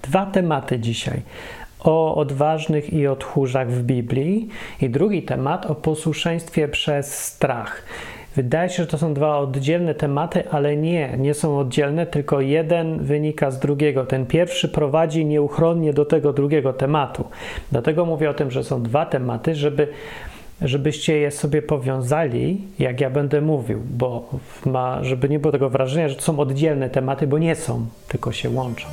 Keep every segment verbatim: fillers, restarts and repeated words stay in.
Dwa tematy dzisiaj. O odważnych i o tchórzach w Biblii i drugi temat o posłuszeństwie przez strach. Wydaje się, że to są dwa oddzielne tematy, ale nie, nie są oddzielne, tylko jeden wynika z drugiego. Ten pierwszy prowadzi nieuchronnie do tego drugiego tematu. Dlatego mówię o tym, że są dwa tematy, żeby, żebyście je sobie powiązali, jak ja będę mówił, bo ma, żeby nie było tego wrażenia, że to są oddzielne tematy, bo nie są, tylko się łączą.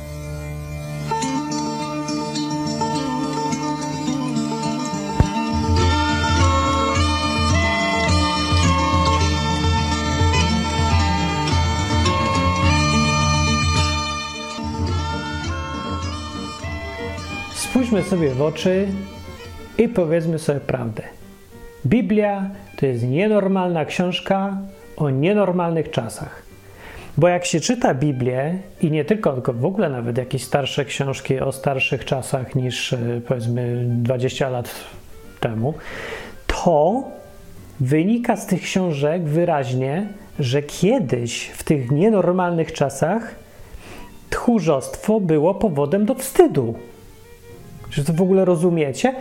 Spójrzmy sobie w oczy i powiedzmy sobie prawdę. Biblia to jest nienormalna książka o nienormalnych czasach. Bo jak się czyta Biblię i nie tylko, tylko w ogóle nawet jakieś starsze książki o starszych czasach niż powiedzmy dwadzieścia lat temu, to wynika z tych książek wyraźnie, że kiedyś w tych nienormalnych czasach tchórzostwo było powodem do wstydu. Czy to w ogóle rozumiecie?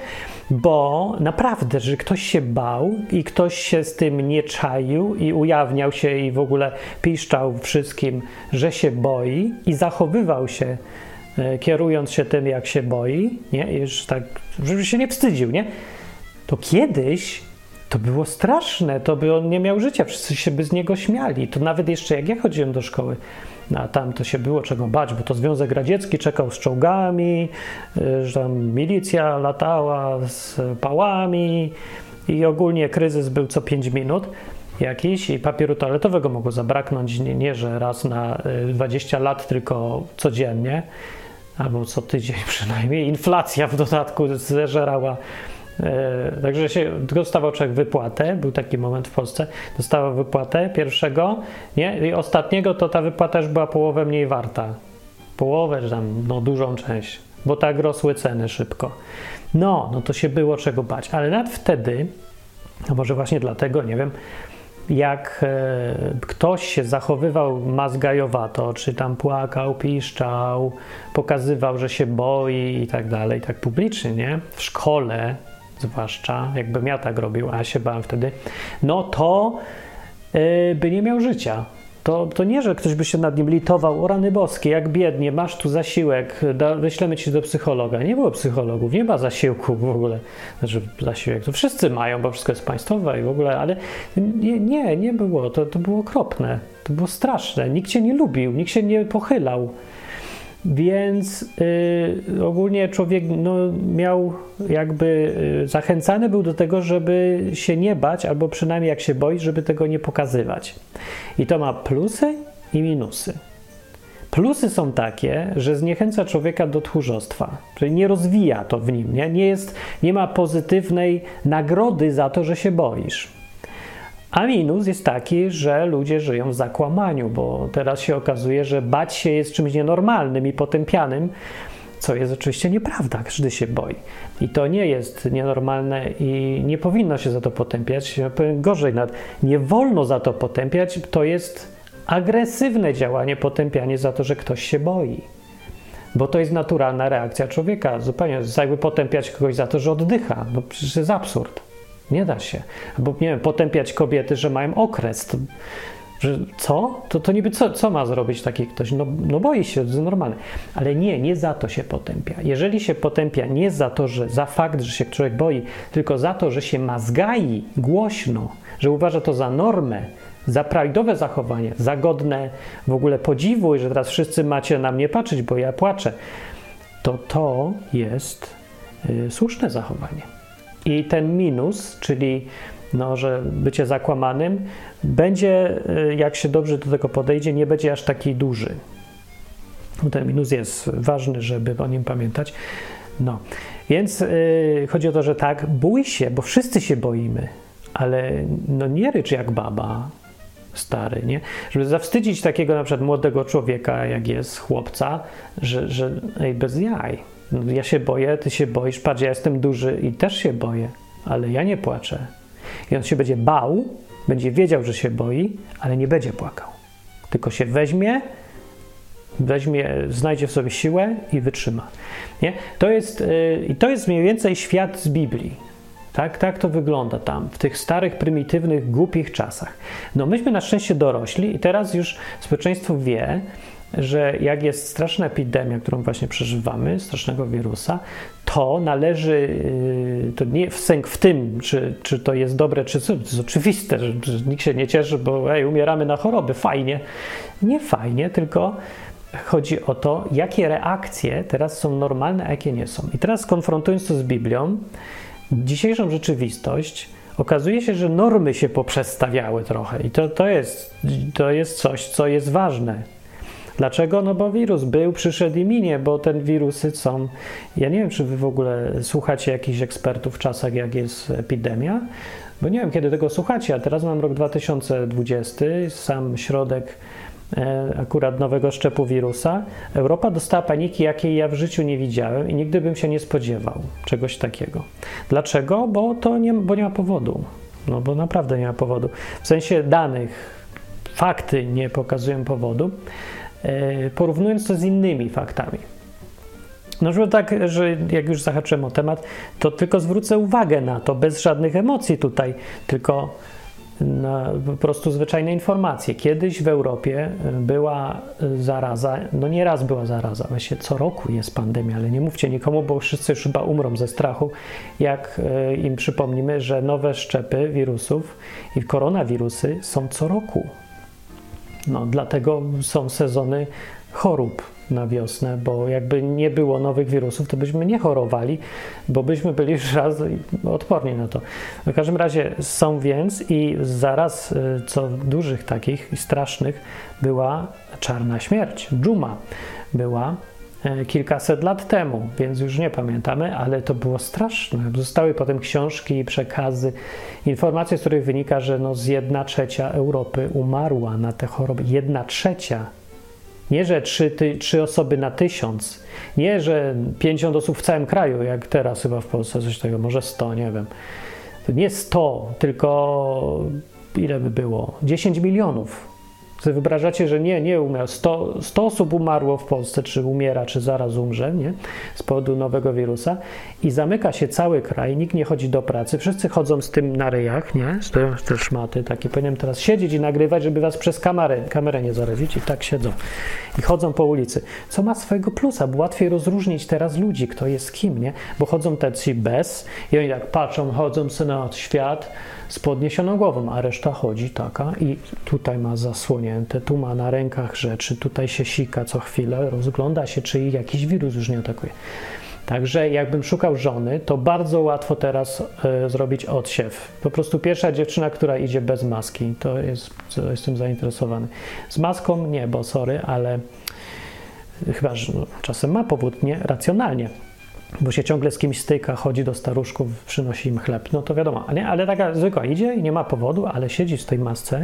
Bo naprawdę, że ktoś się bał i ktoś się z tym nie czaił i ujawniał się i w ogóle piszczał wszystkim, że się boi i zachowywał się, e, kierując się tym, jak się boi, nie? I już tak, żeby się nie wstydził, nie? To kiedyś to było straszne, to by on nie miał życia, wszyscy się by z niego śmiali. To nawet jeszcze jak ja chodziłem do szkoły, a tam to się było czego bać, bo to Związek Radziecki czekał z czołgami, że tam milicja latała z pałami i ogólnie kryzys był co pięć minut jakiś i papieru toaletowego mogło zabraknąć, nie, nie że raz na dwadzieścia lat, tylko codziennie, albo co tydzień przynajmniej. Inflacja w dodatku zeżerała. Także się dostawał człowiek wypłatę, był taki moment w Polsce, dostawał wypłatę pierwszego, nie? I ostatniego to ta wypłata już była połowę mniej warta. Połowę, że tam, no dużą część, bo tak rosły ceny szybko. No, no to się było czego bać, ale nawet wtedy, no może właśnie dlatego, nie wiem, jak e, ktoś się zachowywał mazgajowato, czy tam płakał, piszczał, pokazywał, że się boi i tak dalej, tak publicznie, nie? W szkole zwłaszcza, jakbym ja tak robił, a ja się bałem wtedy, no to yy, by nie miał życia. To, to nie, że ktoś by się nad nim litował, o rany boskie, jak biednie, masz tu zasiłek, da, wyślemy ci do psychologa. Nie było psychologów, nie ma zasiłku w ogóle. Znaczy zasiłek to wszyscy mają, bo wszystko jest państwowe i w ogóle, ale nie, nie, nie było. To, to było okropne, to było straszne. Nikt cię nie lubił, nikt się nie pochylał. Więc y, ogólnie człowiek no, miał jakby y, zachęcany był do tego, żeby się nie bać, albo przynajmniej jak się boi, żeby tego nie pokazywać. I to ma plusy i minusy. Plusy są takie, że zniechęca człowieka do tchórzostwa, czyli nie rozwija to w nim, nie, nie, jest, nie ma pozytywnej nagrody za to, że się boisz. A minus jest taki, że ludzie żyją w zakłamaniu, bo teraz się okazuje, że bać się jest czymś nienormalnym i potępianym, co jest oczywiście nieprawda, każdy się boi. I to nie jest nienormalne i nie powinno się za to potępiać. Ja powiem gorzej, nawet nie wolno za to potępiać, to jest agresywne działanie, potępianie za to, że ktoś się boi. Bo to jest naturalna reakcja człowieka. Zupełnie jakby potępiać kogoś za to, że oddycha. No przecież to jest absurd. Nie da się. Albo, nie wiem, potępiać kobiety, że mają okres. To, że co? To, to niby co, co ma zrobić taki ktoś? No, no boi się, to jest normalne. Ale nie, nie za to się potępia. Jeżeli się potępia nie za to, że za fakt, że się człowiek boi, tylko za to, że się mazgai głośno, że uważa to za normę, za prawidłowe zachowanie, za godne w ogóle podziwu i że teraz wszyscy macie na mnie patrzeć, bo ja płaczę, to to jest y, słuszne zachowanie. I ten minus, czyli no, że bycie zakłamanym, będzie, jak się dobrze do tego podejdzie, nie będzie aż taki duży. Ten minus jest ważny, żeby o nim pamiętać. No, więc yy, chodzi o to, że tak, bój się, bo wszyscy się boimy, ale no nie rycz jak baba stary, nie? Żeby zawstydzić takiego na przykład młodego człowieka, jak jest chłopca, że, że ej, bez jaj. No, ja się boję, ty się boisz, patrz, ja jestem duży i też się boję, ale ja nie płaczę. I on się będzie bał, będzie wiedział, że się boi, ale nie będzie płakał. Tylko się weźmie, weźmie, znajdzie w sobie siłę i wytrzyma. Nie? To jest, yy, to jest mniej więcej świat z Biblii. Tak, tak to wygląda tam, w tych starych, prymitywnych, głupich czasach. No myśmy na szczęście dorośli i teraz już społeczeństwo wie, że jak jest straszna epidemia, którą właśnie przeżywamy, strasznego wirusa, to należy, to nie wsęk w tym, czy, czy to jest dobre, czy co, to jest oczywiste, że, że nikt się nie cieszy, bo ej, umieramy na choroby, fajnie. Nie fajnie, tylko chodzi o to, jakie reakcje teraz są normalne, a jakie nie są. I teraz konfrontując to z Biblią, dzisiejszą rzeczywistość, okazuje się, że normy się poprzestawiały trochę i to, to, jest, to jest coś, co jest ważne. Dlaczego? No bo wirus był, przyszedł i minie, bo ten wirusy są... Ja nie wiem, czy wy w ogóle słuchacie jakichś ekspertów w czasach, jak jest epidemia, bo nie wiem, kiedy tego słuchacie, a teraz mam rok dwa tysiące dwudziesty, sam środek e, akurat nowego szczepu wirusa. Europa dostała paniki, jakiej ja w życiu nie widziałem i nigdy bym się nie spodziewał czegoś takiego. Dlaczego? Bo to nie, bo nie ma powodu. No bo naprawdę nie ma powodu. W sensie danych, fakty nie pokazują powodu. Porównując to z innymi faktami. No, żeby tak, że jak już zahaczyłem o temat, to tylko zwrócę uwagę na to, bez żadnych emocji tutaj, tylko na po prostu zwyczajne informacje. Kiedyś w Europie była zaraza, no nie raz była zaraza, właśnie co roku jest pandemia, ale nie mówcie nikomu, bo wszyscy już chyba umrą ze strachu, jak im przypomnimy, że nowe szczepy wirusów i koronawirusy są co roku. No, dlatego są sezony chorób na wiosnę, bo jakby nie było nowych wirusów, to byśmy nie chorowali, bo byśmy byli już raz odporni na to. W każdym razie są więc i zaraz co dużych takich i strasznych była czarna śmierć, dżuma była kilkaset lat temu, więc już nie pamiętamy, ale to było straszne. Zostały potem książki i przekazy, informacje, z których wynika, że no z jedna trzecia Europy umarła na te choroby. Jedna trzecia. Nie, że trzy, ty, trzy osoby na tysiąc. Nie, że pięćdziesiąt osób w całym kraju, jak teraz chyba w Polsce coś takiego, może sto, nie wiem. To nie sto, tylko ile by było? dziesięć milionów. Sobie wyobrażacie, że nie, nie umiał. sto, sto osób umarło w Polsce, czy umiera, czy zaraz umrze, nie? Z powodu nowego wirusa i zamyka się cały kraj, nikt nie chodzi do pracy, wszyscy chodzą z tym na ryjach, nie? Stoją te szmaty takie, powinienem teraz siedzieć i nagrywać, żeby was przez kamerę, kamerę nie zarazić i tak siedzą i chodzą po ulicy, co ma swojego plusa, bo łatwiej rozróżnić teraz ludzi, kto jest kim, nie? Bo chodzą tacy bez i oni tak patrzą, chodzą sobie na świat z podniesioną głową, a reszta chodzi taka i tutaj ma zasłonięte, tu ma na rękach rzeczy, tutaj się sika co chwilę, rozgląda się, czy jakiś wirus już nie atakuje. Także jakbym szukał żony, to bardzo łatwo teraz y, zrobić odsiew. Po prostu pierwsza dziewczyna, która idzie bez maski, to jest, to jestem zainteresowany. Z maską nie, bo sorry, ale chyba, że no, czasem ma powód, nie? Racjonalnie. Bo się ciągle z kimś styka, chodzi do staruszków, przynosi im chleb, no to wiadomo, nie? Ale taka zwykła idzie i nie ma powodu, ale siedzi w tej masce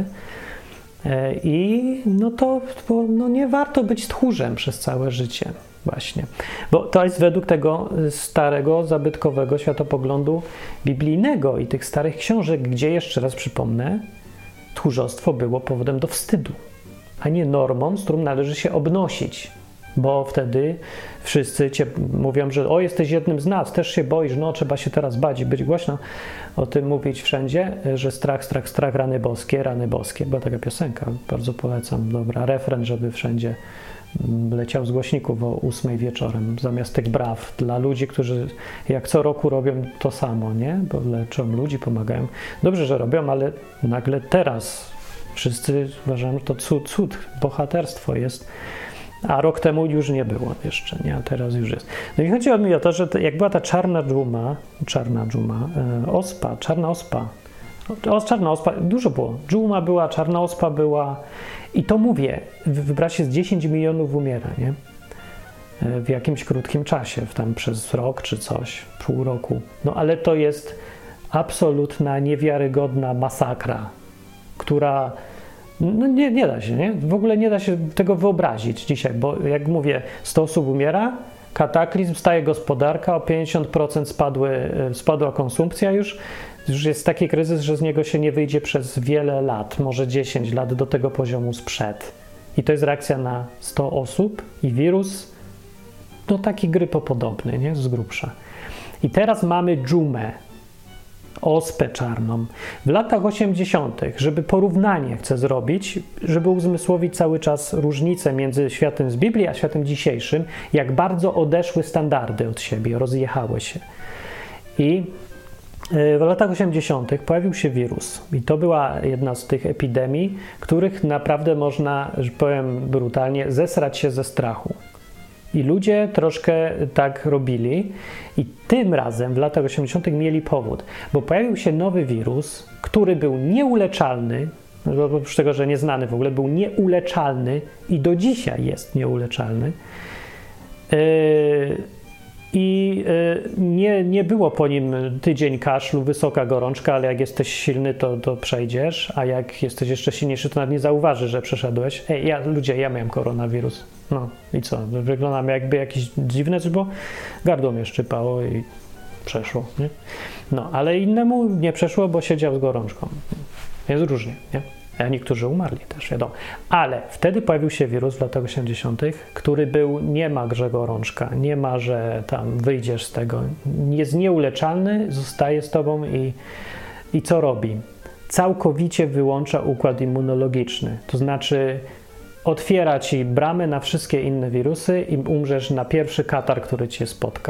e, i no to bo, no nie warto być tchórzem przez całe życie właśnie, bo to jest według tego starego, zabytkowego światopoglądu biblijnego i tych starych książek, gdzie jeszcze raz przypomnę, tchórzostwo było powodem do wstydu, a nie normą, z którą należy się obnosić. Bo wtedy wszyscy cię mówią, że o, jesteś jednym z nas, też się boisz, no trzeba się teraz bać i być głośno o tym mówić wszędzie, że strach, strach, strach, rany boskie, rany boskie. Była taka piosenka, bardzo polecam, dobra, refren, żeby wszędzie leciał z głośników o ósmej wieczorem, zamiast tych braw dla ludzi, którzy jak co roku robią to samo, nie? Bo leczą ludzi, pomagają. Dobrze, że robią, ale nagle teraz wszyscy uważają, że to cud, cud, bohaterstwo jest. A rok temu już nie było jeszcze, nie? A teraz już jest. No i chodzi mi o to, że to, jak była ta czarna dżuma, czarna dżuma, e, ospa, czarna ospa, o, czarna ospa, dużo było. Dżuma była, czarna ospa była i to mówię, wybrać jest dziesięć milionów umiera, nie? E, w jakimś krótkim czasie, w tam przez rok czy coś, pół roku. No ale to jest absolutna, niewiarygodna masakra, która... No nie, nie da się, nie? W ogóle nie da się tego wyobrazić dzisiaj, bo jak mówię, sto osób umiera, kataklizm, staje gospodarka, o pięćdziesiąt procent spadły, spadła konsumpcja już, już jest taki kryzys, że z niego się nie wyjdzie przez wiele lat, może dziesięć lat do tego poziomu sprzed. I to jest reakcja na sto osób i wirus, no taki grypopodobny, nie? Z grubsza. I teraz mamy dżumę, ospę czarną. W latach osiemdziesiątych, żeby porównanie chcę zrobić, żeby uzmysłowić cały czas różnicę między światem z Biblii a światem dzisiejszym, jak bardzo odeszły standardy od siebie, rozjechały się. I w latach osiemdziesiątych pojawił się wirus i to była jedna z tych epidemii, których naprawdę można, że powiem brutalnie, zesrać się ze strachu. I ludzie troszkę tak robili i tym razem w latach osiemdziesiątych mieli powód, bo pojawił się nowy wirus, który był nieuleczalny, oprócz tego, że nieznany w ogóle, był nieuleczalny i do dzisiaj jest nieuleczalny. Yy, I nie, nie było po nim tydzień kaszlu, wysoka gorączka, ale jak jesteś silny, to, to przejdziesz, a jak jesteś jeszcze silniejszy, to nawet nie zauważysz, że przeszedłeś. Ej, ja, ludzie, ja miałem koronawirus. No i co? Wyglądam jakby jakieś dziwne coś, bo gardło mnie szczypało i przeszło, nie? No, ale innemu nie przeszło, bo siedział z gorączką. Jest różnie, nie? A niektórzy umarli też, wiadomo. Ale wtedy pojawił się wirus w latach osiemdziesiątych, który był, nie ma grze gorączka, nie ma, że tam wyjdziesz z tego. Jest nieuleczalny, zostaje z tobą i, i co robi? Całkowicie wyłącza układ immunologiczny. To znaczy otwiera ci bramę na wszystkie inne wirusy i umrzesz na pierwszy katar, który cię spotka.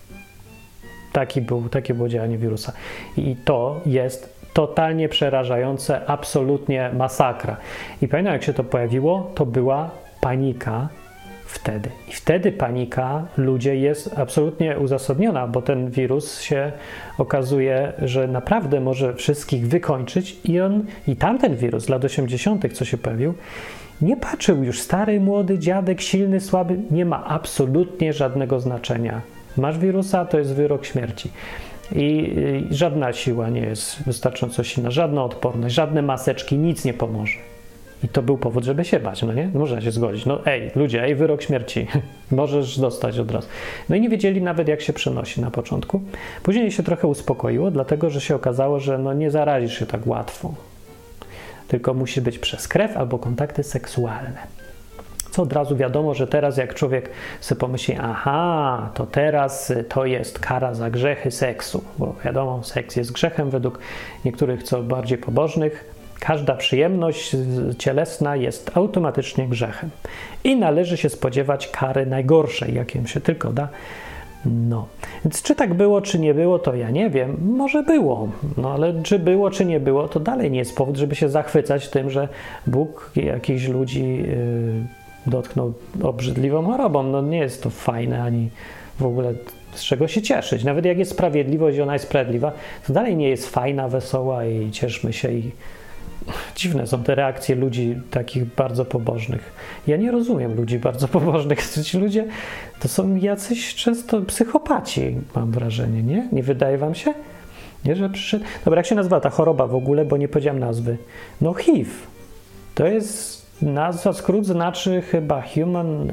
Taki był, takie było działanie wirusa. I to jest totalnie przerażające, absolutnie masakra. I pamiętam, jak się to pojawiło, to była panika wtedy. I wtedy panika ludzie jest absolutnie uzasadniona, bo ten wirus się okazuje, że naprawdę może wszystkich wykończyć i on, i tamten wirus z lat osiemdziesiątych, co się pojawił, nie patrzył już stary, młody, dziadek, silny, słaby, nie ma absolutnie żadnego znaczenia. Masz wirusa, to jest wyrok śmierci. I, I żadna siła nie jest wystarczająco silna, żadna odporność, żadne maseczki, nic nie pomoże. I to był powód, żeby się bać, no nie? Można się zgodzić. No ej, ludzie, ej, wyrok śmierci. Możesz dostać od razu. No i nie wiedzieli nawet, jak się przenosi na początku. Później się trochę uspokoiło, dlatego, że się okazało, że no nie zarazisz się tak łatwo. Tylko musi być przez krew albo kontakty seksualne. Co od razu wiadomo, że teraz jak człowiek sobie pomyśli, aha, to teraz to jest kara za grzechy seksu, bo wiadomo, seks jest grzechem według niektórych co bardziej pobożnych. Każda przyjemność cielesna jest automatycznie grzechem i należy się spodziewać kary najgorszej, jaką się tylko da. No, więc czy tak było, czy nie było, to ja nie wiem. Może było, no ale czy było, czy nie było, to dalej nie jest powód, żeby się zachwycać tym, że Bóg jakichś ludzi yy, dotknął obrzydliwą chorobą. No nie jest to fajne, ani w ogóle z czego się cieszyć. Nawet jak jest sprawiedliwość i ona jest sprawiedliwa, to dalej nie jest fajna, wesoła i cieszmy się. I dziwne są te reakcje ludzi takich bardzo pobożnych. Ja nie rozumiem ludzi bardzo pobożnych. Ci ludzie to są jacyś często psychopaci, mam wrażenie, nie? Nie wydaje wam się? Nie, że przyszedł... Dobra, jak się nazywa ta choroba w ogóle, bo nie powiedziałem nazwy. No H I V. To jest nazwa, skrót znaczy chyba Human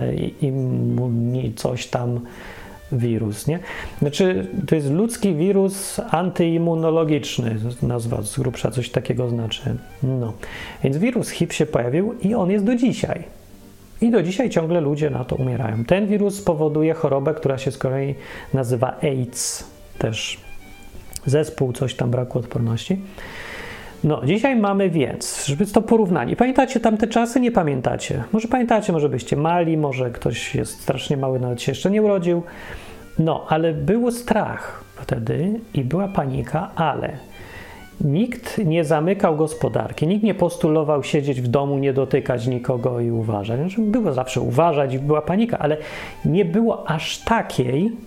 Immune coś tam wirus, nie? Znaczy, to jest ludzki wirus antyimmunologiczny, nazwa z grubsza coś takiego znaczy. No. Więc wirus H I V się pojawił i on jest do dzisiaj. I do dzisiaj ciągle ludzie na to umierają. Ten wirus powoduje chorobę, która się z kolei nazywa AIDS. Też zespół, coś tam braku odporności. No, dzisiaj mamy więc, żeby to porównanie. Pamiętacie tamte czasy? Nie pamiętacie. Może pamiętacie, może byście mali, może ktoś jest strasznie mały, nawet się jeszcze nie urodził. No, ale było strach wtedy i była panika, ale nikt nie zamykał gospodarki, nikt nie postulował siedzieć w domu, nie dotykać nikogo i uważać. Znaczy, było zawsze uważać i była panika, ale nie było aż takiej yy,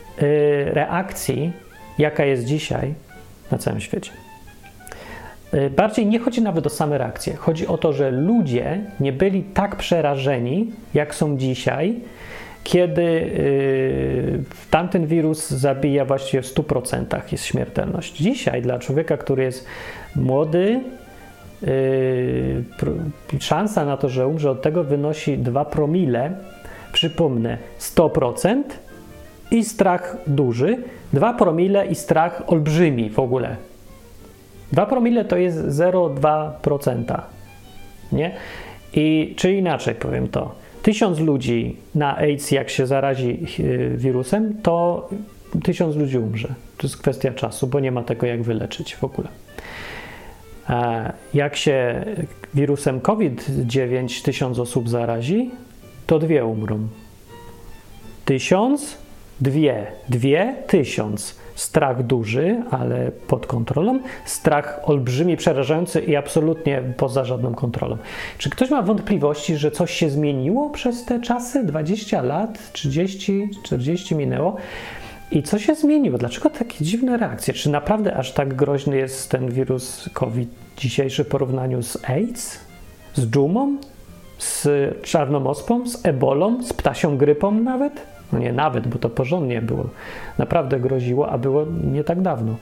reakcji, jaka jest dzisiaj na całym świecie. Bardziej nie chodzi nawet o same reakcje. Chodzi o to, że ludzie nie byli tak przerażeni, jak są dzisiaj, kiedy yy, tamten wirus zabija właściwie w stu procentach, jest śmiertelność. Dzisiaj dla człowieka, który jest młody, yy, szansa na to, że umrze od tego wynosi dwa promile. Przypomnę, sto procent i strach duży, dwa promile i strach olbrzymi w ogóle. dwa promile to jest zero przecinek dwa procent, nie? I czy inaczej powiem to, tysiąc ludzi na AIDS, jak się zarazi wirusem, to tysiąc ludzi umrze. To jest kwestia czasu, bo nie ma tego jak wyleczyć w ogóle. A jak się wirusem kowid dziewięć tysiąc osób zarazi, to dwie umrą. Tysiąc, dwie, dwie, tysiąc. Strach duży, ale pod kontrolą. Strach olbrzymi, przerażający i absolutnie poza żadną kontrolą. Czy ktoś ma wątpliwości, że coś się zmieniło przez te czasy? dwadzieścia lat, trzydzieści, czterdzieści minęło. I co się zmieniło? Dlaczego takie dziwne reakcje? Czy naprawdę aż tak groźny jest ten wirus COVID dzisiejszy w porównaniu z AIDS? Z dżumą? Z czarną ospą? Z ebolą? Z ptasią grypą nawet? No nie nawet, bo to porządnie było. Naprawdę groziło, a było nie tak dawno.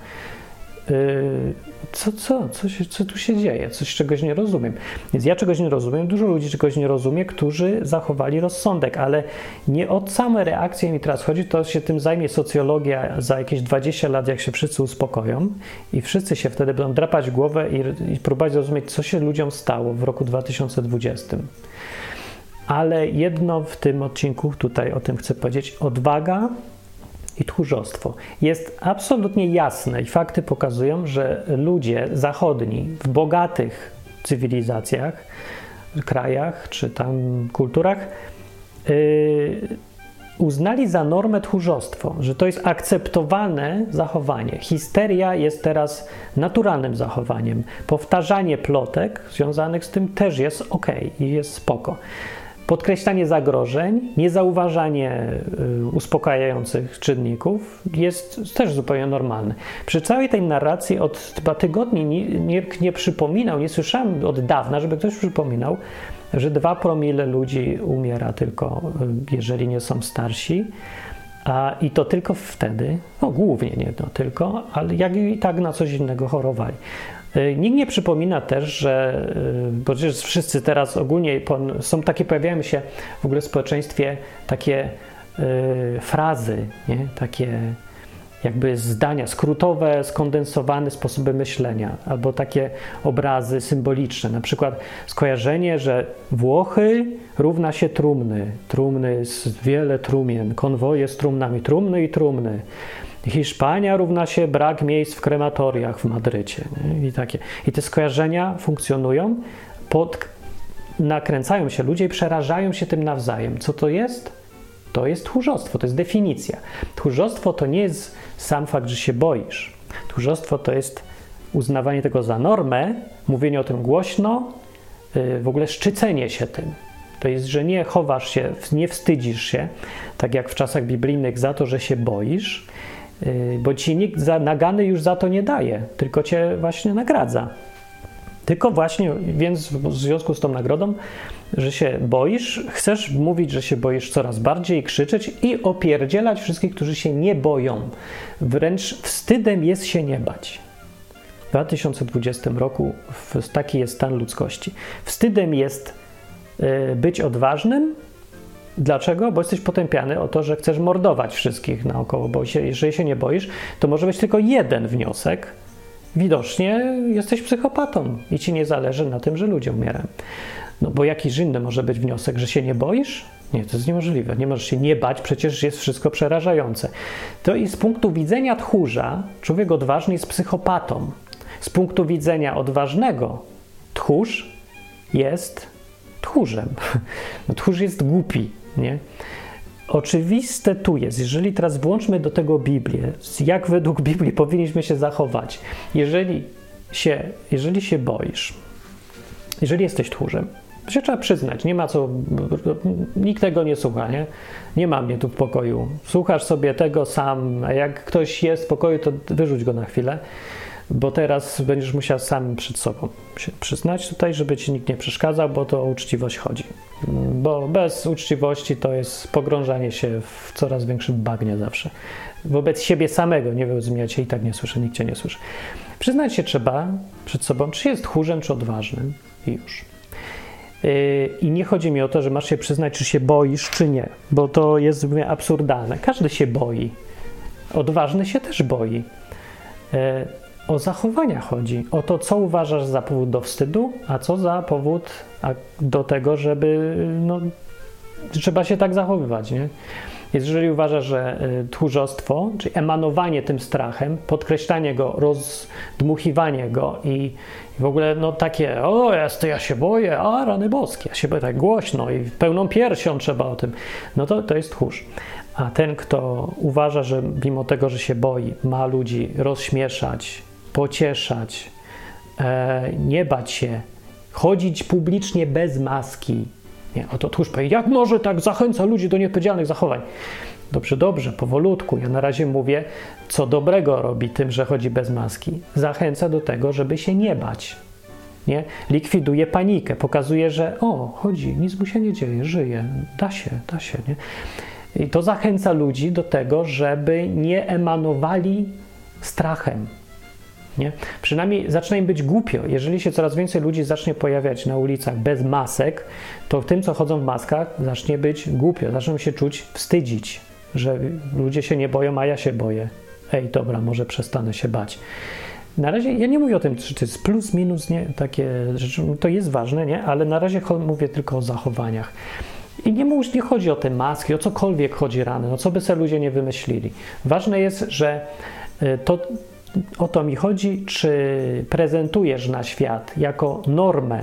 Yy, co, co, co, się, co tu się dzieje? Coś czegoś nie rozumiem. Więc ja czegoś nie rozumiem, dużo ludzi czegoś nie rozumie, którzy zachowali rozsądek, ale nie o same reakcje mi teraz chodzi, to się tym zajmie socjologia za jakieś dwadzieścia lat, jak się wszyscy uspokoją i wszyscy się wtedy będą drapać głowę i, i próbować zrozumieć, co się ludziom stało w roku dwa tysiące dwudziestym. Ale jedno w tym odcinku, tutaj o tym chcę powiedzieć, odwaga i tchórzostwo. Jest absolutnie jasne i fakty pokazują, że ludzie zachodni w bogatych cywilizacjach, krajach czy tam kulturach yy, uznali za normę tchórzostwo, że to jest akceptowane zachowanie. Histeria jest teraz naturalnym zachowaniem. Powtarzanie plotek związanych z tym też jest okej i jest spoko. Podkreślanie zagrożeń, niezauważanie y, uspokajających czynników jest też zupełnie normalne. Przy całej tej narracji od chyba tygodni nikt nie przypominał, nie słyszałem od dawna, żeby ktoś przypominał, że dwa promile ludzi umiera tylko, y, jeżeli nie są starsi. A, I to tylko wtedy, no głównie nie no, tylko, ale jak i tak na coś innego chorowali. Nikt nie przypomina też, że, bo przecież wszyscy teraz ogólnie są takie, pojawiają się w ogóle w społeczeństwie takie y, frazy, nie? Takie jakby zdania skrótowe, skondensowane sposoby myślenia, albo takie obrazy symboliczne, na przykład skojarzenie, że Włochy równa się trumny, trumny jest wiele trumien, konwoje z trumnami, trumny i trumny. Hiszpania równa się brak miejsc w krematoriach w Madrycie. Nie? I, takie. I te skojarzenia funkcjonują, pod, nakręcają się ludzie i przerażają się tym nawzajem. Co to jest? To jest tchórzostwo, to jest definicja. Tchórzostwo to nie jest sam fakt, że się boisz. Tchórzostwo to jest uznawanie tego za normę, mówienie o tym głośno, w ogóle szczycenie się tym. To jest, że nie chowasz się, nie wstydzisz się, tak jak w czasach biblijnych, za to, że się boisz, bo ci nikt za, nagany już za to nie daje, tylko cię właśnie nagradza. Tylko właśnie, więc w związku z tą nagrodą, że się boisz, chcesz mówić, że się boisz coraz bardziej, krzyczeć i opierdzielać wszystkich, którzy się nie boją. Wręcz wstydem jest się nie bać. W dwa tysiące dwudziestym roku taki jest stan ludzkości. Wstydem jest y, być odważnym. Dlaczego? Bo jesteś potępiany o to, że chcesz mordować wszystkich naokoło, bo się, jeżeli się nie boisz, to może być tylko jeden wniosek. Widocznie jesteś psychopatą i ci nie zależy na tym, że ludzie umierają. No bo jakiś inny może być wniosek, że się nie boisz? Nie, to jest niemożliwe. Nie możesz się nie bać, przecież jest wszystko przerażające. To i z punktu widzenia tchórza, człowiek odważny jest psychopatą. Z punktu widzenia odważnego, tchórz jest tchórzem. No, tchórz jest głupi, nie? Oczywiste tu jest, jeżeli teraz włączmy do tego Biblię, jak według Biblii powinniśmy się zachować. Jeżeli się, jeżeli się boisz, jeżeli jesteś tchórzem, to się trzeba przyznać, nie ma co, nikt tego nie słucha, nie? Nie ma mnie tu w pokoju. Słuchasz sobie tego sam, a jak ktoś jest w pokoju, to wyrzuć go na chwilę, bo teraz będziesz musiał sam przed sobą się przyznać tutaj, żeby ci nikt nie przeszkadzał, bo to o uczciwość chodzi. Bo bez uczciwości to jest pogrążanie się w coraz większym bagnie zawsze. Wobec siebie samego, nie wobec mnie, cię i tak nie słyszę, nikt cię nie słyszy. Przyznać się trzeba przed sobą, czy jest tchórzem, czy odważnym i już. Yy, I nie chodzi mi o to, że masz się przyznać, czy się boisz, czy nie, bo to jest absurdalne. Każdy się boi. Odważny się też boi. Yy, o zachowania chodzi. O to, co uważasz za powód do wstydu, a co za powód do tego, żeby no, trzeba się tak zachowywać, nie? Więc jeżeli uważasz, że tchórzostwo, czyli emanowanie tym strachem, podkreślanie go, rozdmuchiwanie go i w ogóle no takie, o jest, ja się boję, a rany boskie, ja się boję tak głośno i pełną piersią trzeba o tym, no to to jest tchórz. A ten, kto uważa, że mimo tego, że się boi, ma ludzi rozśmieszać, pocieszać, e, nie bać się, chodzić publicznie bez maski. Nie, oto tchórz powie, jak może tak zachęca ludzi do nieodpowiedzialnych zachowań? Dobrze, dobrze, powolutku. Ja na razie mówię, co dobrego robi tym, że chodzi bez maski. Zachęca do tego, żeby się nie bać. Nie? Likwiduje panikę, pokazuje, że o, chodzi, nic mu się nie dzieje, żyje, da się, da się. Nie? I to zachęca ludzi do tego, żeby nie emanowali strachem. Nie? Przynajmniej zaczyna im być głupio. Jeżeli się coraz więcej ludzi zacznie pojawiać na ulicach bez masek, to tym, co chodzą w maskach, zacznie być głupio. Zaczną się czuć wstydzić, że ludzie się nie boją, a ja się boję. Ej, dobra, może przestanę się bać. Na razie ja nie mówię o tym, czy to jest plus, minus, nie, takie rzeczy, to jest ważne, nie? Ale na razie mówię tylko o zachowaniach. I nie, mów, nie chodzi o te maski, o cokolwiek chodzi rany, no co by sobie ludzie nie wymyślili. Ważne jest, że to o to mi chodzi, czy prezentujesz na świat jako normę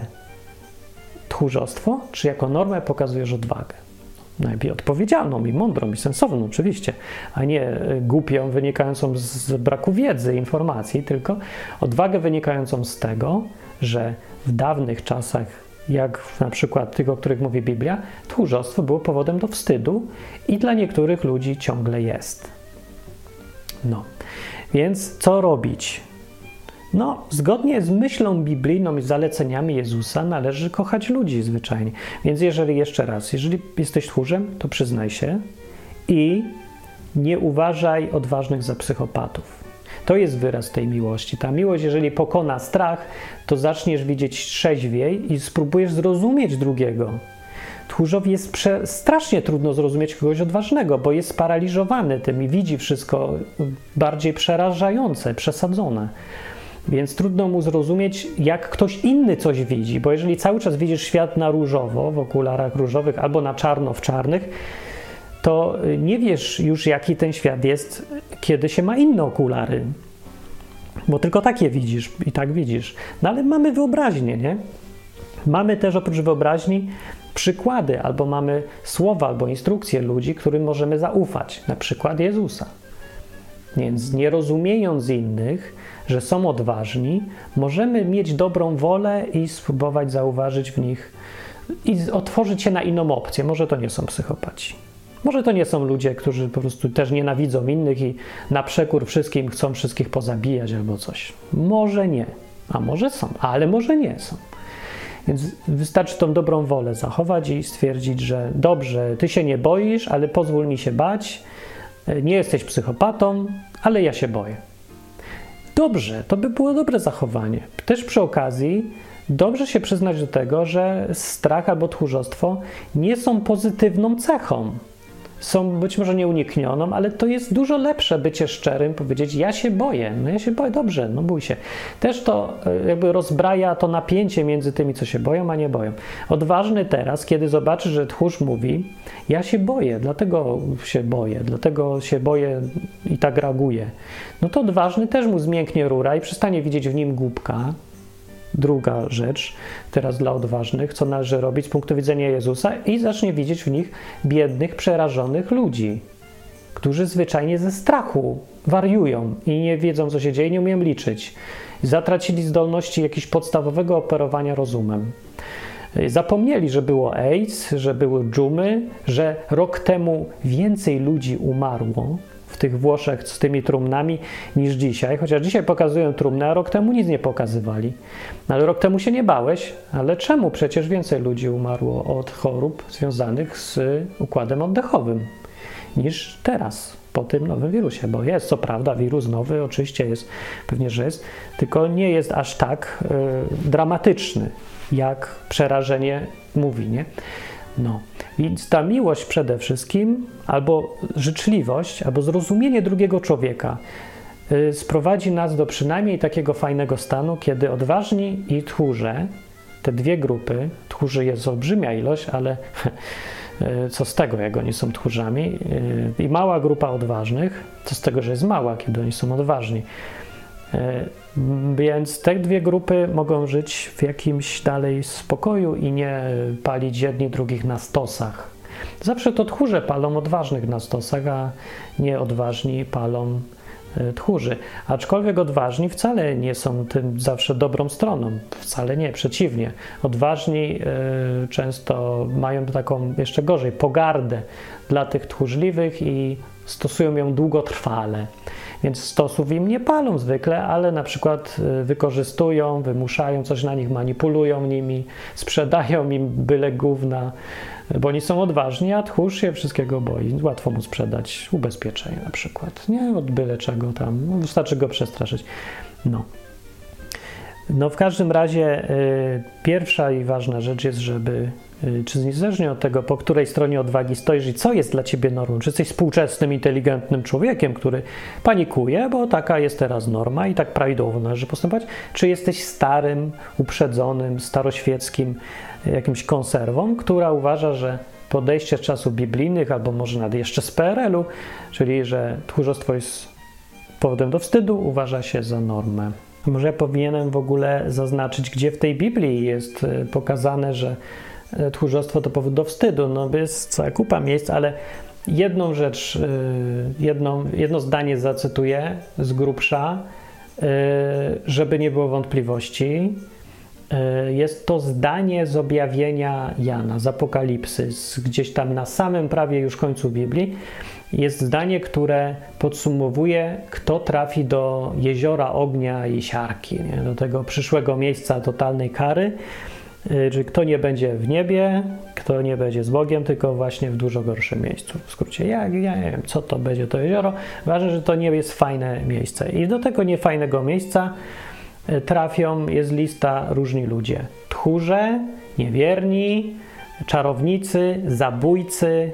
tchórzostwo, czy jako normę pokazujesz odwagę. Najpierw odpowiedzialną i mądrą i sensowną oczywiście, a nie głupią wynikającą z braku wiedzy, informacji, tylko odwagę wynikającą z tego, że w dawnych czasach, jak na przykład tych, o których mówi Biblia, tchórzostwo było powodem do wstydu i dla niektórych ludzi ciągle jest. No. Więc co robić? No, zgodnie z myślą biblijną i zaleceniami Jezusa należy kochać ludzi zwyczajnie. Więc jeżeli jeszcze raz, jeżeli jesteś tchórzem, to przyznaj się i nie uważaj odważnych za psychopatów. To jest wyraz tej miłości. Ta miłość, jeżeli pokona strach, to zaczniesz widzieć trzeźwiej i spróbujesz zrozumieć drugiego. Tchórzowi jest prze, strasznie trudno zrozumieć kogoś odważnego, bo jest sparaliżowany tym i widzi wszystko bardziej przerażające, przesadzone. Więc trudno mu zrozumieć, jak ktoś inny coś widzi, bo jeżeli cały czas widzisz świat na różowo, w okularach różowych albo na czarno w czarnych, to nie wiesz już, jaki ten świat jest, kiedy się ma inne okulary. Bo tylko takie widzisz i tak widzisz. No ale mamy wyobraźnię, nie? Mamy też oprócz wyobraźni przykłady, albo mamy słowa, albo instrukcje ludzi, którym możemy zaufać. Na przykład Jezusa. Więc nie rozumiejąc innych, że są odważni, możemy mieć dobrą wolę i spróbować zauważyć w nich i otworzyć się na inną opcję. Może to nie są psychopaci. Może to nie są ludzie, którzy po prostu też nienawidzą innych i na przekór wszystkim chcą wszystkich pozabijać albo coś. Może nie, a może są, ale może nie są. Więc wystarczy tą dobrą wolę zachować i stwierdzić, że dobrze, ty się nie boisz, ale pozwól mi się bać, nie jesteś psychopatą, ale ja się boję. Dobrze, to by było dobre zachowanie. Też przy okazji dobrze się przyznać do tego, że strach albo tchórzostwo nie są pozytywną cechą. Są być może nieuniknioną, ale to jest dużo lepsze bycie szczerym, powiedzieć ja się boję, no ja się boję, dobrze, no bój się. Też to jakby rozbraja to napięcie między tymi, co się boją, a nie boją. Odważny teraz, kiedy zobaczy, że tchórz mówi ja się boję, dlatego się boję, dlatego się boję i tak reaguję, no to odważny też mu zmięknie rura i przestanie widzieć w nim głupka. Druga rzecz, teraz dla odważnych, co należy robić z punktu widzenia Jezusa i zacznie widzieć w nich biednych, przerażonych ludzi, którzy zwyczajnie ze strachu wariują i nie wiedzą, co się dzieje, nie umieją liczyć. Zatracili zdolności jakiegoś podstawowego operowania rozumem. Zapomnieli, że było AIDS, że były dżumy, że rok temu więcej ludzi umarło w tych Włoszech z tymi trumnami niż dzisiaj, chociaż dzisiaj pokazują trumny, a rok temu nic nie pokazywali. Ale rok temu się nie bałeś, ale czemu? Przecież więcej ludzi umarło od chorób związanych z układem oddechowym niż teraz po tym nowym wirusie, bo jest co prawda wirus nowy, oczywiście jest, pewnie, że jest, tylko nie jest aż tak y, dramatyczny, jak przerażenie mówi, nie? No, więc ta miłość przede wszystkim, albo życzliwość, albo zrozumienie drugiego człowieka, sprowadzi nas do przynajmniej takiego fajnego stanu, kiedy odważni i tchórze, te dwie grupy, tchórzy jest olbrzymia ilość, ale co z tego, jak oni są tchórzami, i mała grupa odważnych, co z tego, że jest mała, kiedy oni są odważni. Więc te dwie grupy mogą żyć w jakimś dalej spokoju i nie palić jedni drugich na stosach. Zawsze to tchórze palą odważnych na stosach, a nie odważni palą tchórzy. Aczkolwiek odważni wcale nie są tym zawsze dobrą stroną. Wcale nie, przeciwnie. Odważni y, często mają taką, jeszcze gorzej, pogardę dla tych tchórzliwych i stosują ją długotrwale. Więc stosów im nie palą zwykle, ale na przykład wykorzystują, wymuszają, coś na nich manipulują nimi, sprzedają im byle gówna, bo oni są odważni, a tchórz się wszystkiego boi. Łatwo mu sprzedać ubezpieczenie na przykład. Nie od byle czego tam, wystarczy go przestraszyć. No. No w każdym razie y, pierwsza i ważna rzecz jest, żeby, y, czy niezależnie od tego, po której stronie odwagi stoisz i co jest dla ciebie normą, czy jesteś współczesnym, inteligentnym człowiekiem, który panikuje, bo taka jest teraz norma i tak prawidłowo należy postępować, czy jesteś starym, uprzedzonym, staroświeckim jakimś konserwą, która uważa, że podejście z czasów biblijnych, albo może nawet jeszcze z P R L u, czyli że tchórzostwo jest powodem do wstydu, uważa się za normę. Może ja powinienem w ogóle zaznaczyć, gdzie w tej Biblii jest pokazane, że tchórzostwo to powód do wstydu. No jest cała kupa miejsc, ale jedną rzecz, jedną, jedno zdanie zacytuję z grubsza, żeby nie było wątpliwości. Jest to zdanie z objawienia Jana, z Apokalipsy, gdzieś tam na samym prawie już końcu Biblii. Jest zdanie, które podsumowuje, kto trafi do jeziora ognia i siarki, nie? Do tego przyszłego miejsca totalnej kary, czyli kto nie będzie w niebie, kto nie będzie z Bogiem, tylko właśnie w dużo gorszym miejscu. W skrócie, ja, ja nie wiem, co to będzie to jezioro. Ważne, że to nie jest fajne miejsce. I do tego niefajnego miejsca trafią, jest lista różni ludzie. Tchórze, niewierni, czarownicy, zabójcy,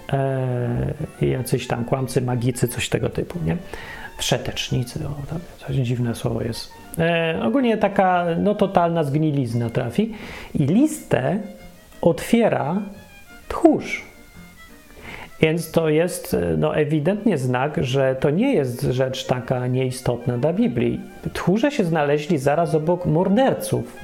e, jacyś tam kłamcy, magicy, coś tego typu, nie? Wszetecznicy, o, tam coś dziwne słowo jest. E, ogólnie taka no, totalna zgnilizna trafi i listę otwiera tchórz. Więc to jest no, ewidentnie znak, że to nie jest rzecz taka nieistotna dla Biblii. Tchórze się znaleźli zaraz obok morderców.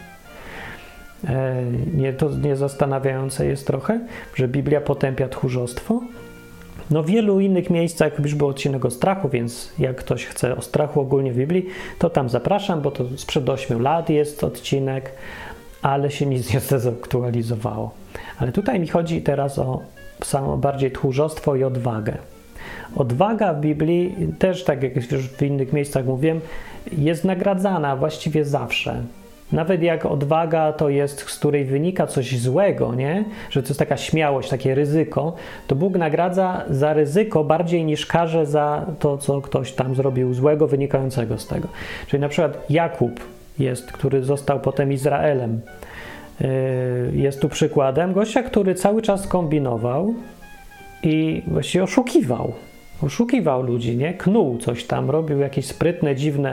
E, nie, to nie zastanawiające jest trochę, że Biblia potępia tchórzostwo? No w wielu innych miejscach już był odcinek o strachu, więc jak ktoś chce o strachu ogólnie w Biblii, to tam zapraszam, bo to sprzed ośmiu lat jest odcinek, ale się nic nie zaktualizowało. Ale tutaj mi chodzi teraz o samo bardziej tchórzostwo i odwagę. Odwaga w Biblii, też tak jak już w innych miejscach mówiłem, jest nagradzana właściwie zawsze. Nawet jak odwaga to jest, z której wynika coś złego, nie? Że to jest taka śmiałość, takie ryzyko, to Bóg nagradza za ryzyko bardziej niż karze za to, co ktoś tam zrobił złego, wynikającego z tego. Czyli na przykład Jakub jest, który został potem Izraelem. Jest tu przykładem gościa, który cały czas kombinował i właściwie oszukiwał. Oszukiwał ludzi, nie? Knuł coś tam, robił jakieś sprytne, dziwne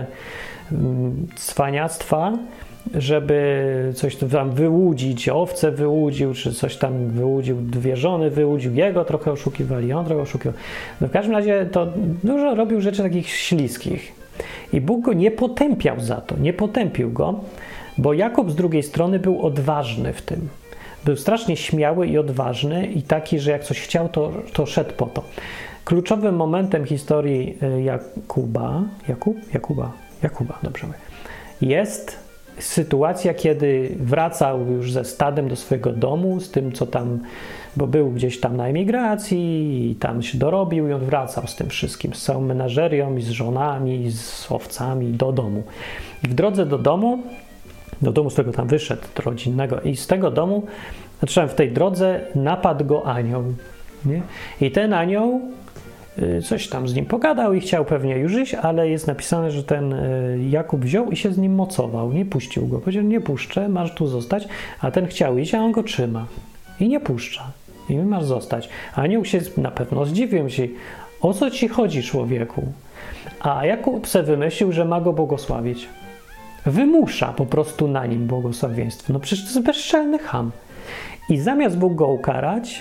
cwaniactwa, żeby coś tam wyłudzić, owce wyłudził, czy coś tam wyłudził, dwie żony wyłudził, jego trochę oszukiwali, on trochę oszukiwał. No w każdym razie to dużo robił rzeczy takich śliskich. I Bóg go nie potępiał za to, nie potępił go, bo Jakub z drugiej strony był odważny w tym. Był strasznie śmiały i odważny i taki, że jak coś chciał, to, to szedł po to. Kluczowym momentem historii Jakuba, Jakub? Jakuba, Jakuba, dobrze mówię, jest sytuacja, kiedy wracał już ze stadem do swojego domu, z tym, co tam, bo był gdzieś tam na emigracji i tam się dorobił i on wracał z tym wszystkim, z całą menażerią i z żonami, i z owcami do domu. I w drodze do domu, do domu, z którego tam wyszedł, rodzinnego, i z tego domu, znaczy w tej drodze napadł go anioł. Nie? I ten anioł coś tam z nim pogadał i chciał pewnie już iść, ale jest napisane, że ten Jakub wziął i się z nim mocował, nie puścił go. Powiedział, nie puszczę, masz tu zostać, a ten chciał iść, a on go trzyma i nie puszcza. I masz zostać. Anioł się na pewno zdziwił, myśli, O co ci chodzi, człowieku? A Jakub se wymyślił, że ma go błogosławić. Wymusza po prostu na nim błogosławieństwo. No przecież to jest bezczelny cham. I zamiast Bóg go ukarać,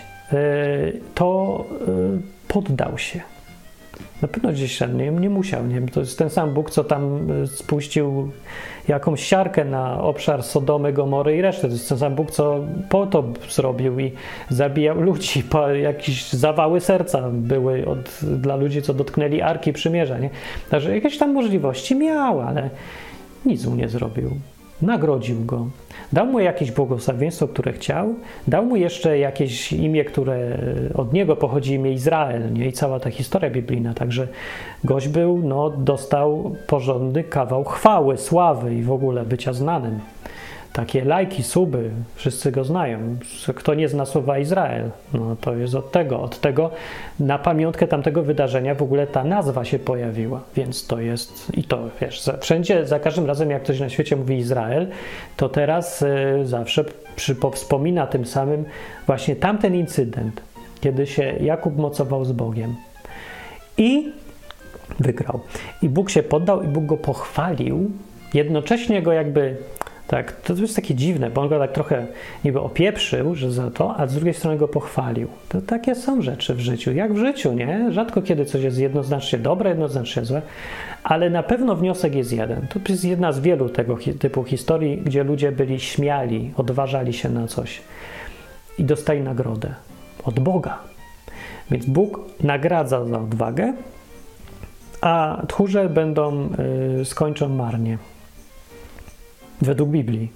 to poddał się. Na pewno gdzieś nie, nie musiał. Nie? To jest ten sam Bóg, co tam spuścił jakąś siarkę na obszar Sodomy, Gomory i resztę. To jest ten sam Bóg, co potop zrobił i zabijał ludzi. Jakieś zawały serca były od, dla ludzi, co dotknęli Arki Przymierza. Nie? Także jakieś tam możliwości miał, ale nic mu nie zrobił. Nagrodził go. Dał mu jakieś błogosławieństwo, które chciał. Dał mu jeszcze jakieś imię, które od niego pochodzi, imię Izrael, nie? I cała ta historia biblijna. Także gość był, no, dostał porządny kawał chwały, sławy i w ogóle bycia znanym. Takie lajki, suby, wszyscy go znają. Kto nie zna słowa Izrael, no to jest od tego. Od tego na pamiątkę tamtego wydarzenia w ogóle ta nazwa się pojawiła. Więc to jest, i to wiesz, wszędzie, za każdym razem jak ktoś na świecie mówi Izrael, to teraz y, zawsze przypomina tym samym właśnie tamten incydent, kiedy się Jakub mocował z Bogiem. I wygrał. I Bóg się poddał i Bóg go pochwalił, jednocześnie go jakby... Tak, to jest takie dziwne, bo on go tak trochę niby opieprzył, że za to, a z drugiej strony go pochwalił. To takie są rzeczy w życiu, jak w życiu, nie? Rzadko kiedy coś jest jednoznacznie dobre, jednoznacznie złe, ale na pewno wniosek jest jeden. To jest jedna z wielu tego typu historii, gdzie ludzie byli śmiali, odważali się na coś i dostali nagrodę od Boga. Więc Bóg nagradza za odwagę, a tchórze będą, yy, skończą marnie. Według Biblii.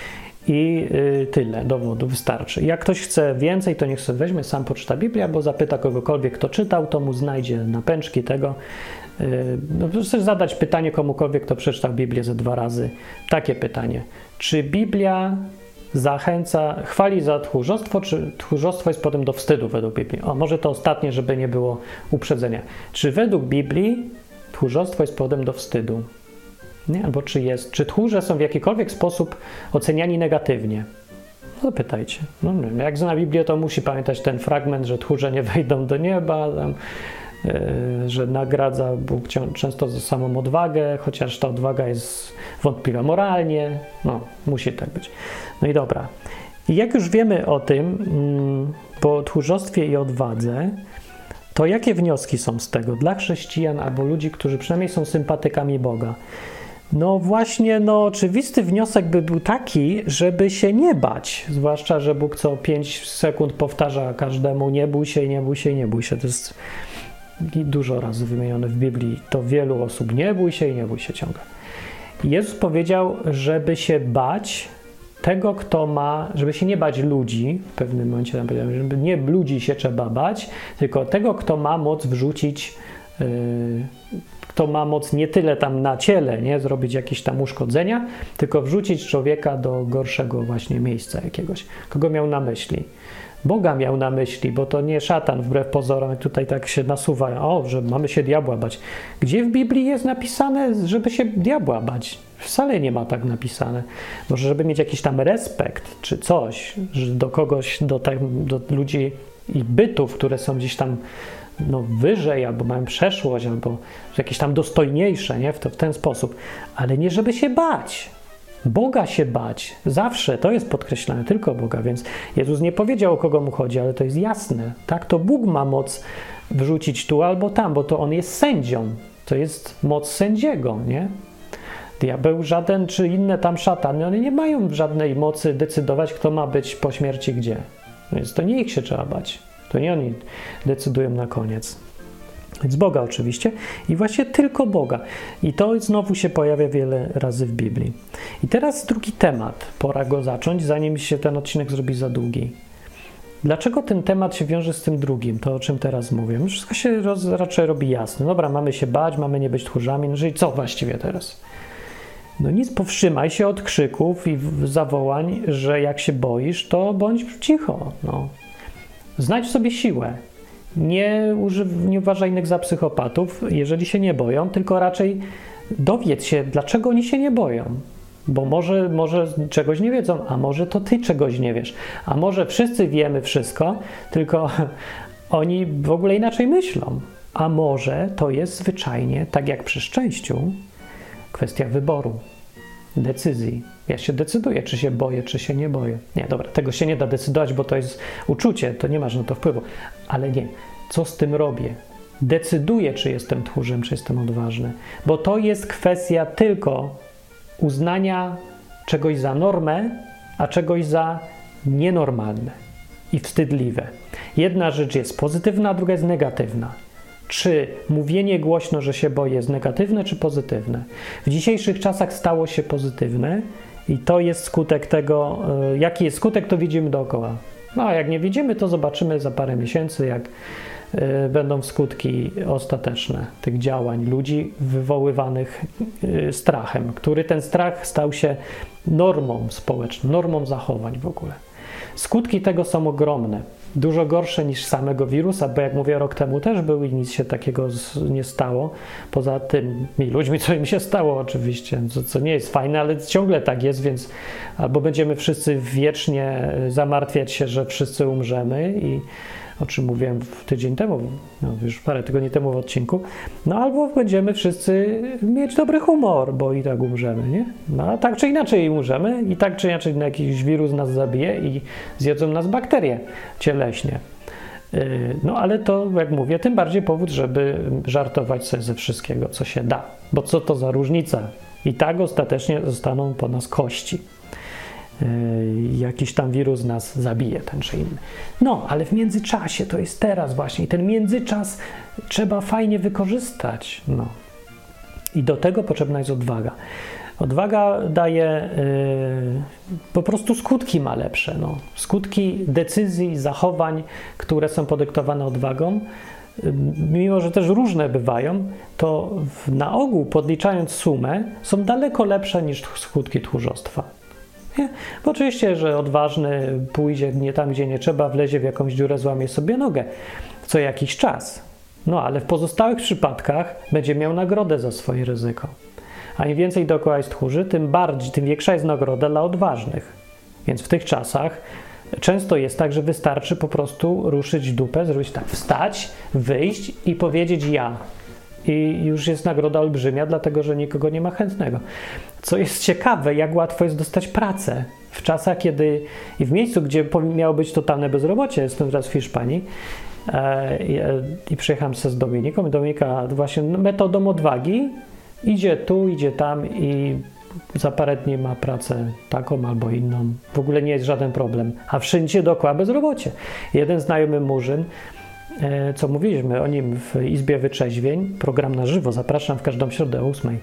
I y, tyle dowodów wystarczy. Jak ktoś chce więcej, to niech sobie weźmie, sam poczyta Biblię, albo zapyta kogokolwiek, kto czytał, to mu znajdzie napęczki tego. Y, no, chcesz zadać pytanie komukolwiek, kto przeczytał Biblię ze dwa razy. Takie pytanie. Czy Biblia zachęca, chwali za tchórzostwo, czy tchórzostwo jest potem do wstydu według Biblii? O, może to ostatnie, żeby nie było uprzedzenia. Czy według Biblii tchórzostwo jest powodem do wstydu? Nie? Albo czy jest, czy tchórze są w jakikolwiek sposób oceniani negatywnie? No pytajcie. No, jak zna Biblię, to musi pamiętać ten fragment, że tchórze nie wejdą do nieba, tam, yy, że nagradza Bóg często za samą odwagę, chociaż ta odwaga jest wątpliwa moralnie. No, musi tak być. No i dobra. I jak już wiemy o tym, mm, po tchórzostwie i odwadze, to jakie wnioski są z tego dla chrześcijan albo ludzi, którzy przynajmniej są sympatykami Boga? No właśnie, no oczywisty wniosek by był taki, żeby się nie bać. Zwłaszcza, że Bóg co pięć sekund powtarza każdemu nie bój się, nie bój się, nie bój się. To jest dużo razy wymienione w Biblii. To wielu osób nie bój się i nie bój się ciągle. Jezus powiedział, żeby się bać tego, kto ma, żeby się nie bać ludzi, w pewnym momencie tam powiedział, żeby nie ludzi się trzeba bać, tylko tego, kto ma moc wrzucić, yy, kto ma moc nie tyle tam na ciele, nie zrobić jakieś tam uszkodzenia, tylko wrzucić człowieka do gorszego właśnie miejsca jakiegoś. Kogo miał na myśli? Boga miał na myśli, bo to nie szatan wbrew pozorom, tutaj tak się nasuwa, o, że mamy się diabła bać. Gdzie w Biblii jest napisane, żeby się diabła bać? Wcale nie ma tak napisane. Może żeby mieć jakiś tam respekt, czy coś, że do kogoś, do, tam, do ludzi i bytów, które są gdzieś tam no, wyżej, albo mają przeszłość, albo jakieś tam dostojniejsze, nie? W, to, w ten sposób. Ale nie żeby się bać. Boga się bać. Zawsze to jest podkreślane, tylko Boga, więc Jezus nie powiedział, o kogo mu chodzi, ale to jest jasne. Tak, to Bóg ma moc wrzucić tu albo tam, bo to On jest sędzią. To jest moc sędziego, nie? Diabeł żaden, czy inne tam szatany, one nie mają żadnej mocy decydować, kto ma być po śmierci gdzie. Więc to nie ich się trzeba bać. To nie oni decydują na koniec. Więc Boga oczywiście i właśnie tylko Boga. I to znowu się pojawia wiele razy w Biblii. I teraz drugi temat. Pora go zacząć, zanim się ten odcinek zrobi za długi. Dlaczego ten temat się wiąże z tym drugim, to o czym teraz mówię? Wszystko się roz, raczej robi jasne. Dobra, mamy się bać, mamy nie być tchórzami, no i co właściwie teraz? No nic, powstrzymaj się od krzyków i zawołań, że jak się boisz, to bądź cicho. No. Znajdź sobie siłę. Nie, używ, nie uważaj innych za psychopatów, jeżeli się nie boją, tylko raczej dowiedz się, dlaczego oni się nie boją. Bo może, może czegoś nie wiedzą, a może to ty czegoś nie wiesz. A może wszyscy wiemy wszystko, tylko oni w ogóle inaczej myślą. A może to jest zwyczajnie, tak jak przy szczęściu, kwestia wyboru, decyzji. Ja się decyduję, czy się boję, czy się nie boję. Nie, dobra, tego się nie da decydować, bo to jest uczucie, to nie masz na to wpływu. Ale nie, co z tym robię? Decyduję, czy jestem tchórzem, czy jestem odważny. Bo to jest kwestia tylko uznania czegoś za normę, a czegoś za nienormalne i wstydliwe. Jedna rzecz jest pozytywna, a druga jest negatywna. Czy mówienie głośno, że się boję, jest negatywne czy pozytywne? W dzisiejszych czasach stało się pozytywne i to jest skutek tego, jaki jest skutek, to widzimy dookoła. No a jak nie widzimy, to zobaczymy za parę miesięcy, jak będą skutki ostateczne tych działań ludzi wywoływanych strachem, który ten strach stał się normą społeczną, normą zachowań w ogóle. Skutki tego są ogromne, dużo gorsze niż samego wirusa, bo jak mówię, rok temu też był i nic się takiego nie stało. Poza tymi ludźmi, co im się stało oczywiście, co, co nie jest fajne, ale ciągle tak jest, więc albo będziemy wszyscy wiecznie zamartwiać się, że wszyscy umrzemy i o czym mówiłem tydzień temu, no już parę tygodni temu w odcinku, no albo będziemy wszyscy mieć dobry humor, bo i tak umrzemy, nie? No a tak czy inaczej umrzemy i tak czy inaczej jakiś wirus nas zabije i zjedzą nas bakterie cieleśnie. No ale to, jak mówię, tym bardziej powód, żeby żartować sobie ze wszystkiego, co się da. Bo co to za różnica? I tak ostatecznie zostaną po nas kości. Jakiś tam wirus nas zabije, ten czy inny. No, ale w międzyczasie, to jest teraz właśnie, i ten międzyczas trzeba fajnie wykorzystać. No. I do tego potrzebna jest odwaga. Odwaga daje, yy, po prostu skutki ma lepsze. No. Skutki decyzji, zachowań, które są podyktowane odwagą, yy, mimo że też różne bywają, to w, na ogół, podliczając sumę, są daleko lepsze niż skutki tchórzostwa. Nie? Bo oczywiście, że odważny pójdzie nie tam, gdzie nie trzeba, wlezie w jakąś dziurę, złamie sobie nogę co jakiś czas. No ale w pozostałych przypadkach będzie miał nagrodę za swoje ryzyko. A im więcej dookoła jest tchórzy, tym bardziej, tym większa jest nagroda dla odważnych. Więc w tych czasach często jest tak, że wystarczy po prostu ruszyć dupę, zrobić tak, wstać, wyjść i powiedzieć ja. I już jest nagroda olbrzymia, dlatego że nikogo nie ma chętnego. Co jest ciekawe, jak łatwo jest dostać pracę w czasach, kiedy i w miejscu, gdzie miało być totalne bezrobocie, jestem teraz w Hiszpanii e, i, i przyjechałem z Dominiką. Dominika właśnie metodą odwagi idzie tu, idzie tam i za parę dni ma pracę taką albo inną. W ogóle nie jest żaden problem. A wszędzie dookoła bezrobocie. Jeden znajomy murzyn, co mówiliśmy o nim w Izbie Wytrzeźwień, program na żywo, zapraszam w każdą środę o ósmej,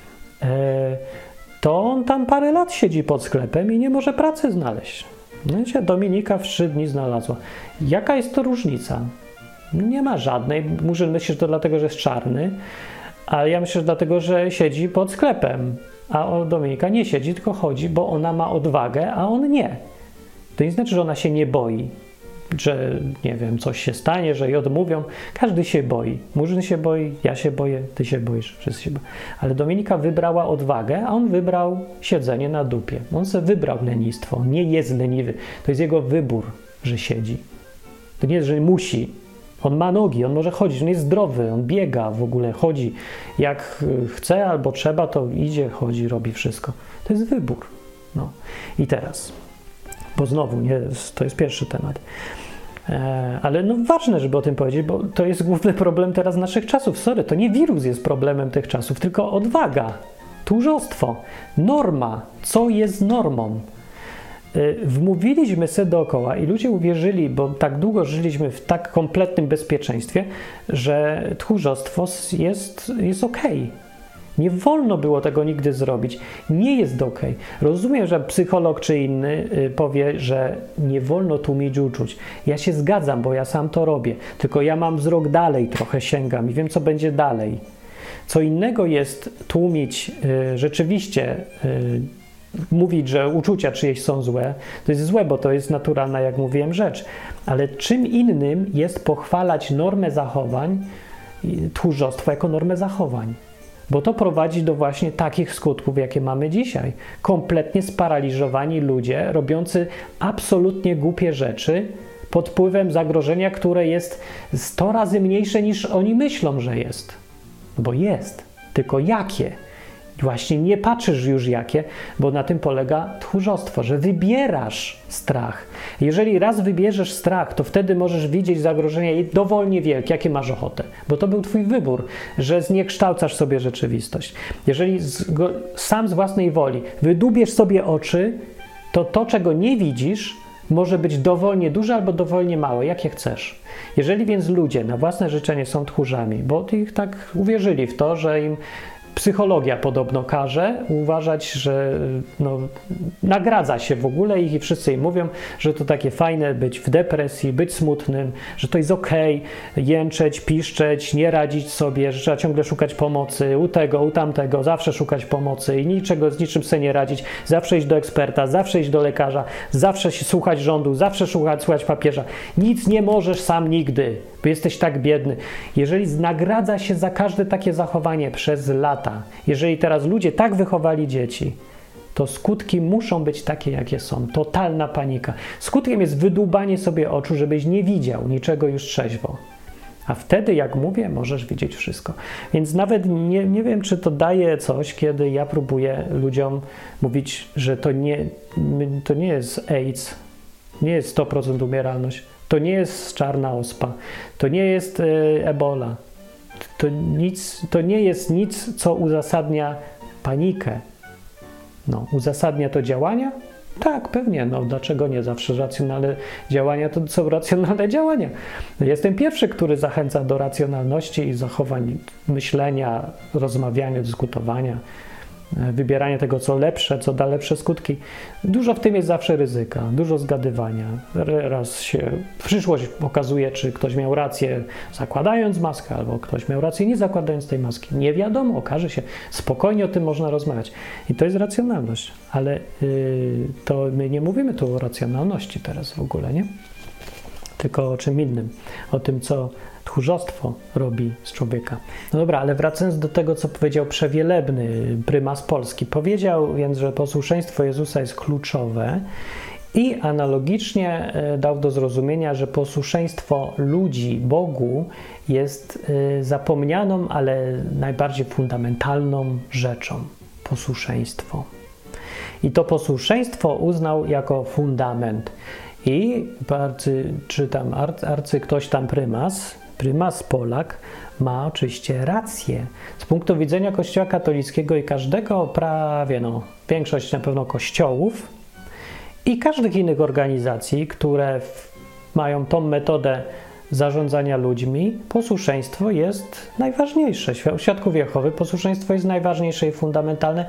to on tam parę lat siedzi pod sklepem i nie może pracy znaleźć. No wiecie, Dominika w trzy dni znalazła. Jaka jest to różnica? Nie ma żadnej. Murzyn myśli, że to dlatego, że jest czarny, a ja myślę, że dlatego, że siedzi pod sklepem. A Dominika nie siedzi, tylko chodzi, bo ona ma odwagę, a on nie. To nie znaczy, że ona się nie boi, że, nie wiem, coś się stanie, że jej odmówią. Każdy się boi. Murzyn się boi, ja się boję, ty się boisz, wszyscy się boją. Ale Dominika wybrała odwagę, a on wybrał siedzenie na dupie. On sobie wybrał lenistwo. On nie jest leniwy. To jest jego wybór, że siedzi. To nie jest, że musi. On ma nogi, on może chodzić, on jest zdrowy, on biega w ogóle, chodzi. Jak chce albo trzeba, to idzie, chodzi, robi wszystko. To jest wybór. No. I teraz, bo znowu, nie, to jest pierwszy temat. E, ale no ważne, żeby o tym powiedzieć, bo to jest główny problem teraz naszych czasów. Sorry, to nie wirus jest problemem tych czasów, tylko odwaga, tchórzostwo, norma. Co jest normą? Wmówiliśmy sobie dookoła i ludzie uwierzyli, bo tak długo żyliśmy w tak kompletnym bezpieczeństwie, że tchórzostwo jest, jest okej. Nie wolno było tego nigdy zrobić. Nie jest okej. Rozumiem, że psycholog czy inny powie, że nie wolno tłumić uczuć. Ja się zgadzam, bo ja sam to robię. Tylko ja mam wzrok dalej, trochę sięgam i wiem, co będzie dalej. Co innego jest tłumić y, rzeczywiście y, mówić, że uczucia czyjeś są złe, to jest złe, bo to jest naturalna, jak mówiłem, rzecz. Ale czym innym jest pochwalać normę zachowań, tchórzostwo jako normę zachowań. Bo to prowadzi do właśnie takich skutków, jakie mamy dzisiaj. Kompletnie sparaliżowani ludzie, robiący absolutnie głupie rzeczy, pod wpływem zagrożenia, które jest sto razy mniejsze niż oni myślą, że jest. Bo jest. Tylko jakie? Właśnie nie patrzysz już jakie, bo na tym polega tchórzostwo, że wybierasz strach. Jeżeli raz wybierzesz strach, to wtedy możesz widzieć zagrożenia i dowolnie wielkie, jakie masz ochotę. Bo to był twój wybór, że zniekształcasz sobie rzeczywistość. Jeżeli z, go, sam z własnej woli wydubiesz sobie oczy, to to, czego nie widzisz, może być dowolnie duże albo dowolnie małe, jakie chcesz. Jeżeli więc ludzie na własne życzenie są tchórzami, bo ich tak uwierzyli w to, że im psychologia podobno każe uważać, że no, nagradza się w ogóle ich i wszyscy im mówią, że to takie fajne być w depresji, być smutnym, że to jest okej, jęczeć, piszczeć, nie radzić sobie, że trzeba ciągle szukać pomocy u tego, u tamtego, zawsze szukać pomocy i niczego z niczym sobie nie radzić, zawsze iść do eksperta, zawsze iść do lekarza, zawsze się słuchać rządu, zawsze słuchać, słuchać papieża. Nic nie możesz sam nigdy, bo jesteś tak biedny. Jeżeli nagradza się za każde takie zachowanie przez lata, jeżeli teraz ludzie tak wychowali dzieci, to skutki muszą być takie, jakie są. Totalna panika. Skutkiem jest wydłubanie sobie oczu, żebyś nie widział niczego już trzeźwo. A wtedy, jak mówię, możesz widzieć wszystko. Więc nawet nie, nie wiem, czy to daje coś, kiedy ja próbuję ludziom mówić, że to nie, to nie jest AIDS, nie jest sto procent umieralność, to nie jest czarna ospa, to nie jest y, ebola. To, nic, to nie jest nic, co uzasadnia panikę. No, uzasadnia to działania? Tak, pewnie. No, dlaczego nie? Zawsze racjonalne działania to są racjonalne działania. Jestem pierwszy, który zachęca do racjonalności i zachowań myślenia, rozmawiania, dyskutowania, wybierania tego, co lepsze, co da lepsze skutki. Dużo w tym jest zawsze ryzyka, dużo zgadywania. Raz się przyszłość okazuje, czy ktoś miał rację zakładając maskę, albo ktoś miał rację nie zakładając tej maski. Nie wiadomo, okaże się. Spokojnie o tym można rozmawiać. I to jest racjonalność. Ale yy, to my nie mówimy tu o racjonalności teraz w ogóle, nie? Tylko o czym innym. O tym, co tchórzostwo robi z człowieka. No dobra, ale wracając do tego, co powiedział przewielebny prymas Polski. Powiedział więc, że posłuszeństwo Jezusa jest kluczowe i analogicznie dał do zrozumienia, że posłuszeństwo ludzi Bogu jest zapomnianą, ale najbardziej fundamentalną rzeczą. Posłuszeństwo. I to posłuszeństwo uznał jako fundament. I arcy, czy tam arcy, arcy ktoś tam prymas, prymas Polak ma oczywiście rację. Z punktu widzenia Kościoła katolickiego i każdego prawie, no, większość na pewno kościołów i każdych innych organizacji, które w, mają tą metodę zarządzania ludźmi, posłuszeństwo jest najważniejsze. W Świadków Jehowy posłuszeństwo jest najważniejsze i fundamentalne.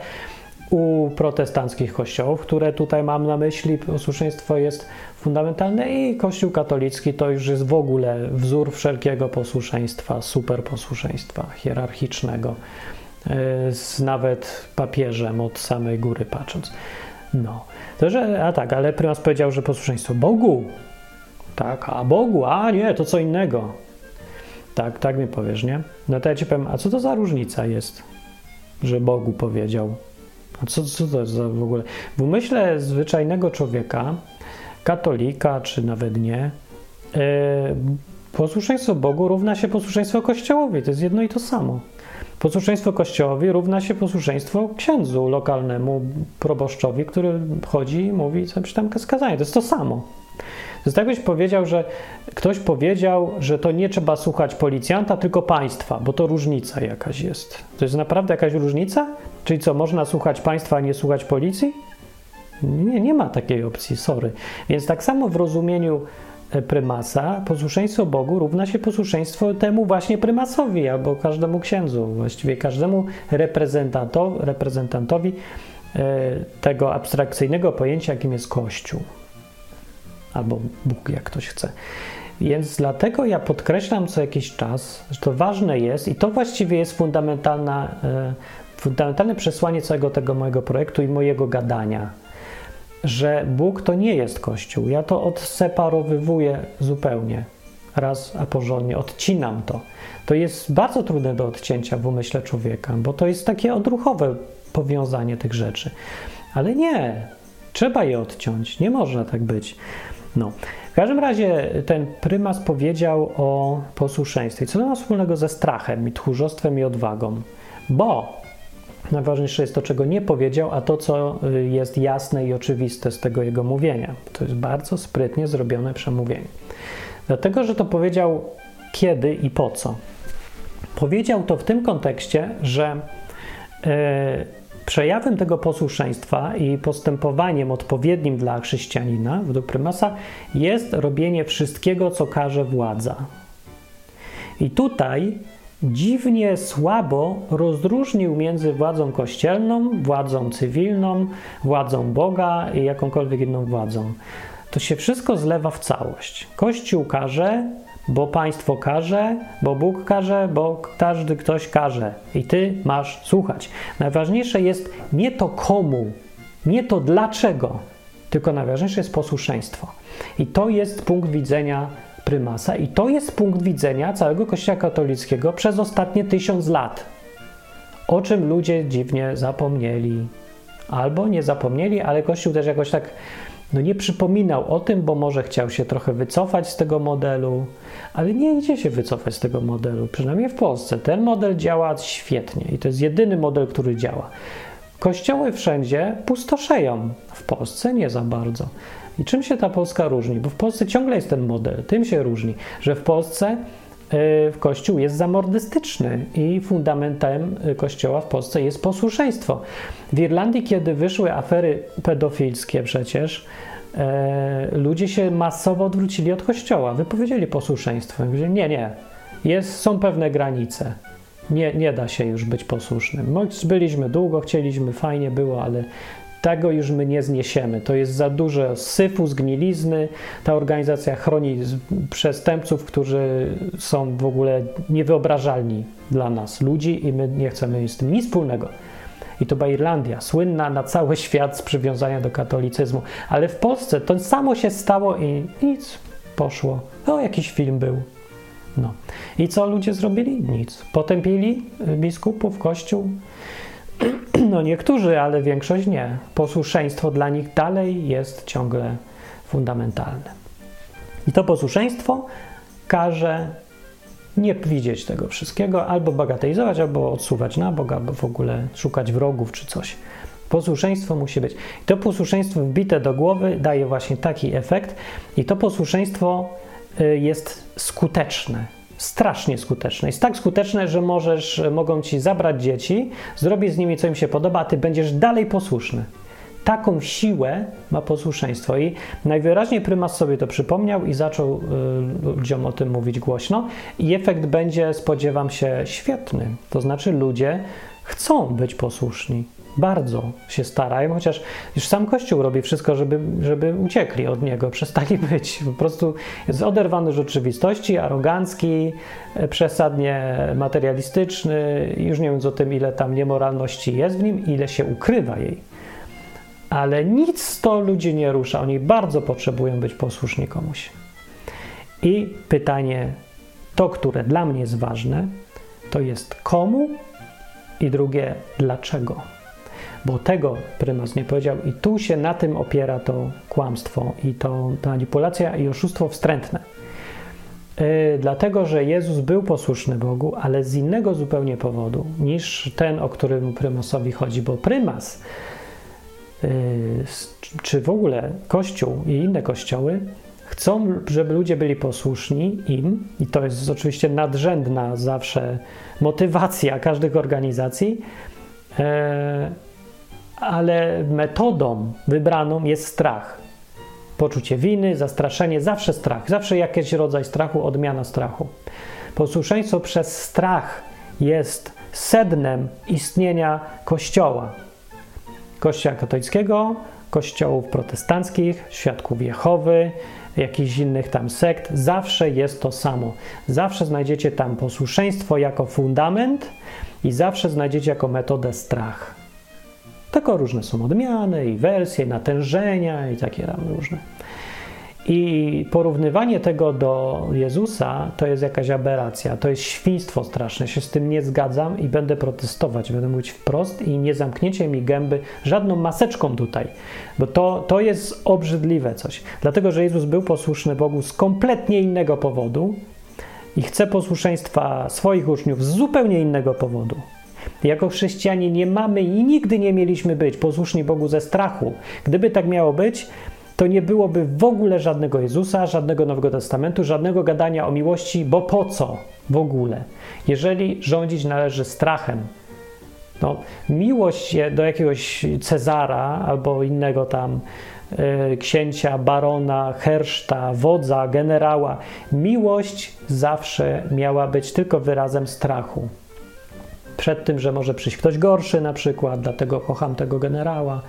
U protestanckich kościołów, które tutaj mam na myśli, posłuszeństwo jest fundamentalne i Kościół katolicki to już jest w ogóle wzór wszelkiego posłuszeństwa, superposłuszeństwa hierarchicznego, z nawet papieżem od samej góry patrząc. No, to że, a tak, ale prymas powiedział, że posłuszeństwo Bogu, tak, a Bogu, a nie, to co innego. Tak, tak mi powiesz, nie? No to ja ci powiem, a co to za różnica jest, że Bogu powiedział? A co, co to jest za w ogóle? W umyśle zwyczajnego człowieka, katolika, czy nawet nie, yy, posłuszeństwo Bogu równa się posłuszeństwo Kościołowi. To jest jedno i to samo. Posłuszeństwo Kościołowi równa się posłuszeństwo księdzu lokalnemu, proboszczowi, który chodzi i mówi coś tam skazanie. To jest to samo. To jest tak, byś powiedział, że ktoś powiedział, że to nie trzeba słuchać policjanta, tylko państwa, bo to różnica jakaś jest. To jest naprawdę jakaś różnica? Czyli co, można słuchać państwa, a nie słuchać policji? Nie, nie ma takiej opcji, sorry. Więc tak samo w rozumieniu prymasa posłuszeństwo Bogu równa się posłuszeństwo temu właśnie prymasowi albo każdemu księdzu, właściwie każdemu reprezentantowi, reprezentantowi tego abstrakcyjnego pojęcia, jakim jest Kościół. Albo Bóg, jak ktoś chce. Więc dlatego ja podkreślam co jakiś czas, że to ważne jest i to właściwie jest fundamentalna, e, fundamentalne przesłanie całego tego mojego projektu i mojego gadania, że Bóg to nie jest Kościół. Ja to odseparowywuję zupełnie, raz a porządnie, odcinam to. To jest bardzo trudne do odcięcia w umyśle człowieka, bo to jest takie odruchowe powiązanie tych rzeczy. Ale nie, trzeba je odciąć, nie można tak być. No. W każdym razie ten prymas powiedział o posłuszeństwie. Co to ma wspólnego ze strachem i tchórzostwem i odwagą? Bo najważniejsze jest to, czego nie powiedział, a to, co jest jasne i oczywiste z tego jego mówienia. To jest bardzo sprytnie zrobione przemówienie. Dlatego, że to powiedział kiedy i po co. Powiedział to w tym kontekście, że yy, przejawem tego posłuszeństwa i postępowaniem odpowiednim dla chrześcijanina, według prymasa, jest robienie wszystkiego, co każe władza. I tutaj dziwnie słabo rozróżnił między władzą kościelną, władzą cywilną, władzą Boga i jakąkolwiek inną władzą. To się wszystko zlewa w całość. Kościół każe, bo państwo każe, bo Bóg każe, bo każdy ktoś każe i ty masz słuchać. Najważniejsze jest nie to komu, nie to dlaczego, tylko najważniejsze jest posłuszeństwo. I to jest punkt widzenia prymasa i to jest punkt widzenia całego Kościoła katolickiego przez ostatnie tysiąc lat. O czym ludzie dziwnie zapomnieli. Albo nie zapomnieli, ale Kościół też jakoś tak no nie przypominał o tym, bo może chciał się trochę wycofać z tego modelu, ale nie idzie się wycofać z tego modelu, przynajmniej w Polsce. Ten model działa świetnie i to jest jedyny model, który działa. Kościoły wszędzie pustoszeją, w Polsce nie za bardzo. I czym się ta Polska różni? Bo w Polsce ciągle jest ten model, tym się różni, że w Polsce w Kościół jest zamordystyczny i fundamentem Kościoła w Polsce jest posłuszeństwo. W Irlandii, kiedy wyszły afery pedofilskie przecież, e, ludzie się masowo odwrócili od Kościoła, wypowiedzieli posłuszeństwo. Mówili, nie, nie, jest, są pewne granice. Nie, nie da się już być posłusznym. My byliśmy długo, chcieliśmy, fajnie było, ale tego już my nie zniesiemy. To jest za dużo syfu, zgnilizny. Ta organizacja chroni przestępców, którzy są w ogóle niewyobrażalni dla nas, ludzi i my nie chcemy mieć z tym nic wspólnego. I to była Irlandia, słynna na cały świat z przywiązania do katolicyzmu. Ale w Polsce to samo się stało i nic, poszło. No, jakiś film był. No. I co ludzie zrobili? Nic. Potępili biskupów, kościół? No niektórzy, ale większość nie. Posłuszeństwo dla nich dalej jest ciągle fundamentalne. I to posłuszeństwo każe nie widzieć tego wszystkiego, albo bagatelizować, albo odsuwać na bok, albo w ogóle szukać wrogów czy coś. Posłuszeństwo musi być. I to posłuszeństwo wbite do głowy daje właśnie taki efekt i to posłuszeństwo jest skuteczne. Strasznie skuteczne. Jest tak skuteczne, że możesz, mogą ci zabrać dzieci, zrobić z nimi, co im się podoba, a ty będziesz dalej posłuszny. Taką siłę ma posłuszeństwo i najwyraźniej prymas sobie to przypomniał i zaczął y, ludziom o tym mówić głośno i efekt będzie, spodziewam się, świetny. To znaczy ludzie chcą być posłuszni. Bardzo się starają, chociaż już sam Kościół robi wszystko, żeby, żeby uciekli od niego, przestali być. Po prostu jest oderwany od rzeczywistości, arogancki, przesadnie materialistyczny, już nie mówiąc o tym, ile tam niemoralności jest w nim, ile się ukrywa jej. Ale nic to ludzi nie rusza, oni bardzo potrzebują być posłuszni komuś. I pytanie, to, które dla mnie jest ważne, to jest komu i drugie, dlaczego. Bo tego prymas nie powiedział i tu się na tym opiera to kłamstwo i to manipulacja i oszustwo wstrętne. Yy, dlatego, że Jezus był posłuszny Bogu, ale z innego zupełnie powodu niż ten, o którym prymasowi chodzi, bo prymas yy, czy w ogóle Kościół i inne kościoły chcą, żeby ludzie byli posłuszni im i to jest oczywiście nadrzędna zawsze motywacja każdych organizacji, yy, ale metodą wybraną jest strach. Poczucie winy, zastraszenie, zawsze strach, zawsze jakiś rodzaj strachu, odmiana strachu. Posłuszeństwo przez strach jest sednem istnienia Kościoła. Kościoła katolickiego, kościołów protestanckich, Świadków Jehowy, jakichś innych tam sekt. Zawsze jest to samo. Zawsze znajdziecie tam posłuszeństwo jako fundament i zawsze znajdziecie jako metodę strach. Tylko różne są odmiany i wersje, natężenia i takie tam różne. I porównywanie tego do Jezusa to jest jakaś aberracja, to jest świństwo straszne. Się z tym nie zgadzam i będę protestować, będę mówić wprost i nie zamkniecie mi gęby żadną maseczką tutaj, bo to, to jest obrzydliwe coś. Dlatego, że Jezus był posłuszny Bogu z kompletnie innego powodu i chce posłuszeństwa swoich uczniów z zupełnie innego powodu. Jako chrześcijanie nie mamy i nigdy nie mieliśmy być posłuszni Bogu ze strachu. Gdyby tak miało być, to nie byłoby w ogóle żadnego Jezusa, żadnego Nowego Testamentu, żadnego gadania o miłości, bo po co w ogóle? Jeżeli rządzić należy strachem. No, miłość do jakiegoś Cezara albo innego tam y, księcia, barona, herszta, wodza, generała, miłość zawsze miała być tylko wyrazem strachu. Przed tym, że może przyjść ktoś gorszy na przykład, dlatego kocham tego generała.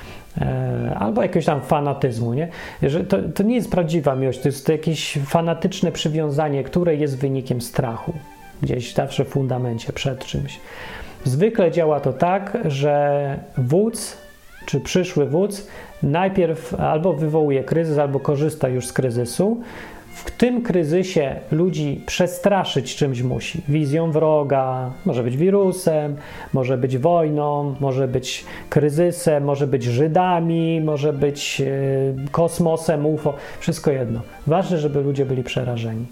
Albo jakiegoś tam fanatyzmu, nie? Że to, to nie jest prawdziwa miłość, to jest to jakieś fanatyczne przywiązanie, które jest wynikiem strachu. Gdzieś zawsze w fundamencie, przed czymś. Zwykle działa to tak, że wódz, czy przyszły wódz, najpierw albo wywołuje kryzys, albo korzysta już z kryzysu. W tym kryzysie ludzi przestraszyć czymś musi. Wizją wroga, może być wirusem, może być wojną, może być kryzysem, może być Żydami, może być yy, kosmosem, U F O, wszystko jedno. Ważne, żeby ludzie byli przerażeni.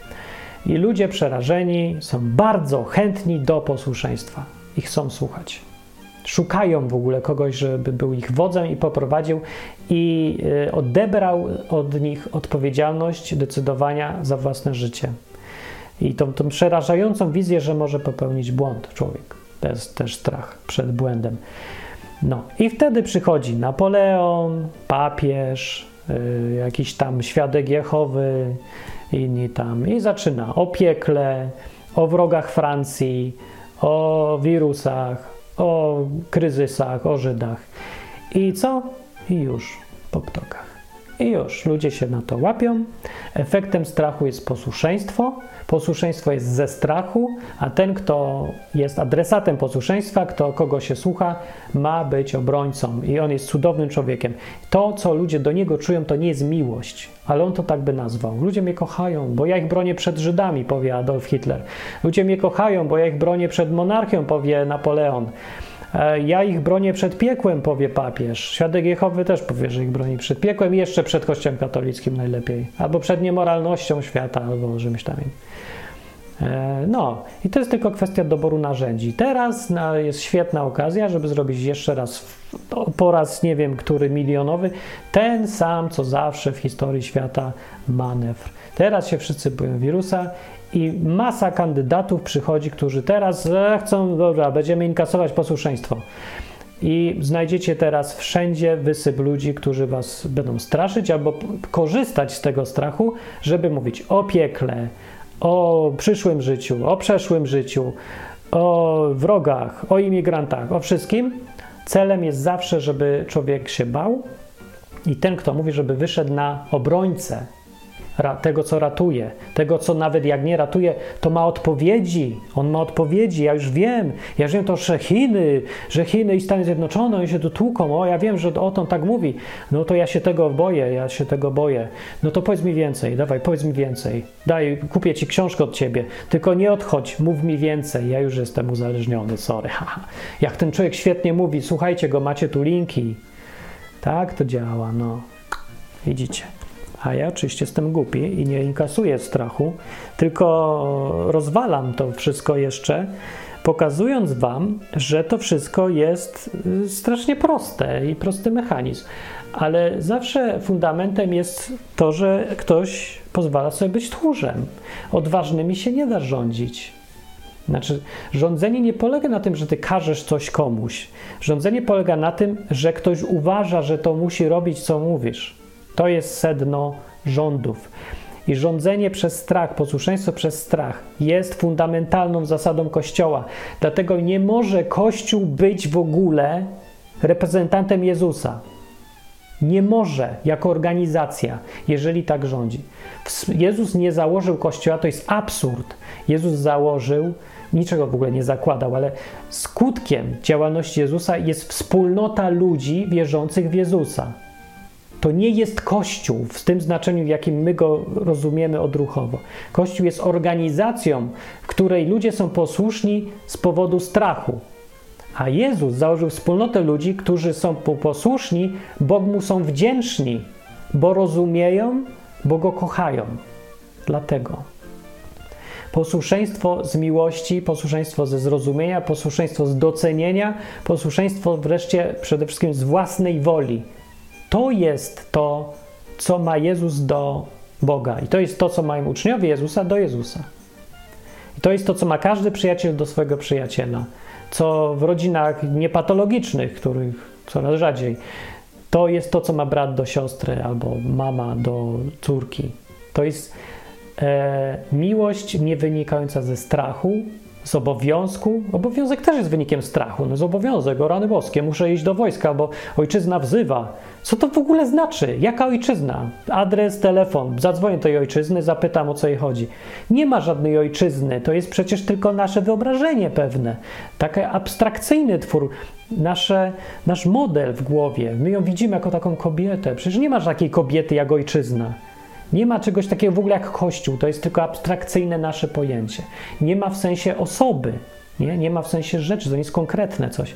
I ludzie przerażeni są bardzo chętni do posłuszeństwa i chcą słuchać. Szukają w ogóle kogoś, żeby był ich wodzem i poprowadził i odebrał od nich odpowiedzialność decydowania za własne życie. I tą, tą przerażającą wizję, że może popełnić błąd człowiek. To jest też strach przed błędem. No i wtedy przychodzi Napoleon, papież, yy, jakiś tam świadek Jehowy, inni tam i zaczyna o piekle, o wrogach Francji, o wirusach, o kryzysach, o Żydach. I co? I już po ptokach. I już ludzie się na to łapią. Efektem strachu jest posłuszeństwo. Posłuszeństwo jest ze strachu, a ten, kto jest adresatem posłuszeństwa, kto kogo się słucha, ma być obrońcą i on jest cudownym człowiekiem. To, co ludzie do niego czują, to nie jest miłość, ale on to tak by nazwał. Ludzie mnie kochają, bo ja ich bronię przed Żydami, powie Adolf Hitler. Ludzie mnie kochają, bo ja ich bronię przed monarchią, powie Napoleon. Ja ich bronię przed piekłem, powie papież. Świadek Jehowy też powie, że ich broni przed piekłem i jeszcze przed Kościołem katolickim najlepiej. Albo przed niemoralnością świata, albo czymś tam. No i to jest tylko kwestia doboru narzędzi. Teraz jest świetna okazja, żeby zrobić jeszcze raz, po raz nie wiem który milionowy, ten sam, co zawsze w historii świata manewr. Teraz się wszyscy boją wirusa i masa kandydatów przychodzi, którzy teraz e, chcą, dobra, będziemy inkasować posłuszeństwo. I znajdziecie teraz wszędzie wysyp ludzi, którzy was będą straszyć albo korzystać z tego strachu, żeby mówić o piekle, o przyszłym życiu, o przeszłym życiu, o wrogach, o imigrantach, o wszystkim. Celem jest zawsze, żeby człowiek się bał i ten, kto mówi, żeby wyszedł na obrońcę tego, co ratuje, tego, co nawet jak nie ratuje, to ma odpowiedzi. On ma odpowiedzi, ja już wiem. Ja już wiem to, że Chiny, że Chiny i Stany Zjednoczone, oni się tu tłuką. O, ja wiem, że o tym tak mówi. No to ja się tego boję, ja się tego boję. No to powiedz mi więcej, dawaj, powiedz mi więcej. Daj, kupię ci książkę od ciebie. Tylko nie odchodź, mów mi więcej. Ja już jestem uzależniony, sorry. Jak ten człowiek świetnie mówi, słuchajcie go, macie tu linki. Tak to działa, no. Widzicie. A ja oczywiście jestem głupi i nie inkasuję strachu, tylko rozwalam to wszystko jeszcze, pokazując wam, że to wszystko jest strasznie proste i prosty mechanizm. Ale zawsze fundamentem jest to, że ktoś pozwala sobie być tchórzem. Odważnymi się nie da rządzić. Znaczy, rządzenie nie polega na tym, że ty każesz coś komuś. Rządzenie polega na tym, że ktoś uważa, że to musi robić, co mówisz. To jest sedno rządów. I rządzenie przez strach, posłuszeństwo przez strach jest fundamentalną zasadą Kościoła. Dlatego nie może Kościół być w ogóle reprezentantem Jezusa. Nie może jako organizacja, jeżeli tak rządzi. Jezus nie założył Kościoła, to jest absurd. Jezus założył, niczego w ogóle nie zakładał, ale skutkiem działalności Jezusa jest wspólnota ludzi wierzących w Jezusa. To nie jest Kościół w tym znaczeniu, w jakim my go rozumiemy odruchowo. Kościół jest organizacją, w której ludzie są posłuszni z powodu strachu. A Jezus założył wspólnotę ludzi, którzy są posłuszni, bo mu są wdzięczni, bo rozumieją, bo go kochają. Dlatego. Posłuszeństwo z miłości, posłuszeństwo ze zrozumienia, posłuszeństwo z docenienia, posłuszeństwo wreszcie przede wszystkim z własnej woli. To jest to, co ma Jezus do Boga. I to jest to, co mają uczniowie Jezusa do Jezusa. I to jest to, co ma każdy przyjaciel do swojego przyjaciela. Co w rodzinach niepatologicznych, których coraz rzadziej, to jest to, co ma brat do siostry albo mama do córki. To jest e, miłość nie wynikająca ze strachu, z obowiązku. Obowiązek też jest wynikiem strachu. No z obowiązek, o rany boskie, muszę iść do wojska, bo ojczyzna wzywa. Co to w ogóle znaczy? Jaka ojczyzna? Adres, telefon. Zadzwonię do tej ojczyzny, zapytam, o co jej chodzi. Nie ma żadnej ojczyzny. To jest przecież tylko nasze wyobrażenie pewne. Taki abstrakcyjny twór. Nasze, nasz model w głowie. My ją widzimy jako taką kobietę. Przecież nie ma takiej kobiety jak ojczyzna. Nie ma czegoś takiego w ogóle jak Kościół. To jest tylko abstrakcyjne nasze pojęcie. Nie ma w sensie osoby. Nie, nie ma w sensie rzeczy. To nie jest konkretne coś.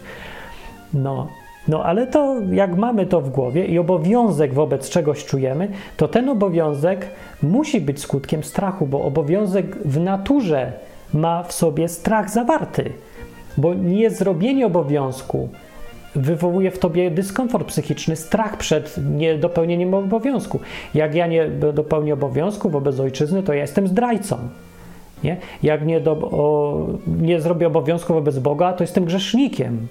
No. No ale to, jak mamy to w głowie i obowiązek wobec czegoś czujemy, to ten obowiązek musi być skutkiem strachu, bo obowiązek w naturze ma w sobie strach zawarty, bo niezrobienie obowiązku wywołuje w tobie dyskomfort psychiczny, strach przed niedopełnieniem obowiązku. Jak ja nie dopełnię obowiązku wobec ojczyzny, to ja jestem zdrajcą. Nie? Jak nie, do, o, nie zrobię obowiązku wobec Boga, to jestem grzesznikiem.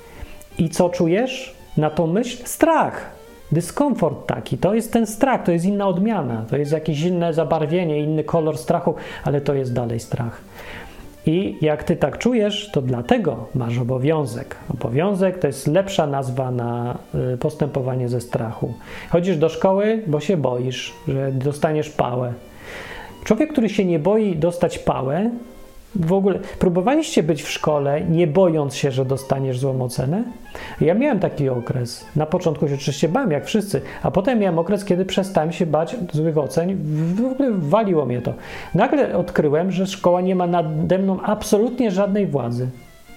I co czujesz na tą myśl? Strach, dyskomfort taki. To jest ten strach, to jest inna odmiana, to jest jakieś inne zabarwienie, inny kolor strachu, ale to jest dalej strach. I jak ty tak czujesz, to dlatego masz obowiązek. Obowiązek to jest lepsza nazwa na postępowanie ze strachu. Chodzisz do szkoły, bo się boisz, że dostaniesz pałę. Człowiek, który się nie boi dostać pałę, w ogóle próbowaliście być w szkole, nie bojąc się, że dostaniesz złą ocenę? Ja miałem taki okres. Na początku się oczywiście bałem, jak wszyscy, a potem miałem okres, kiedy przestałem się bać złych ocen. W ogóle waliło mnie to. Nagle odkryłem, że szkoła nie ma nade mną absolutnie żadnej władzy.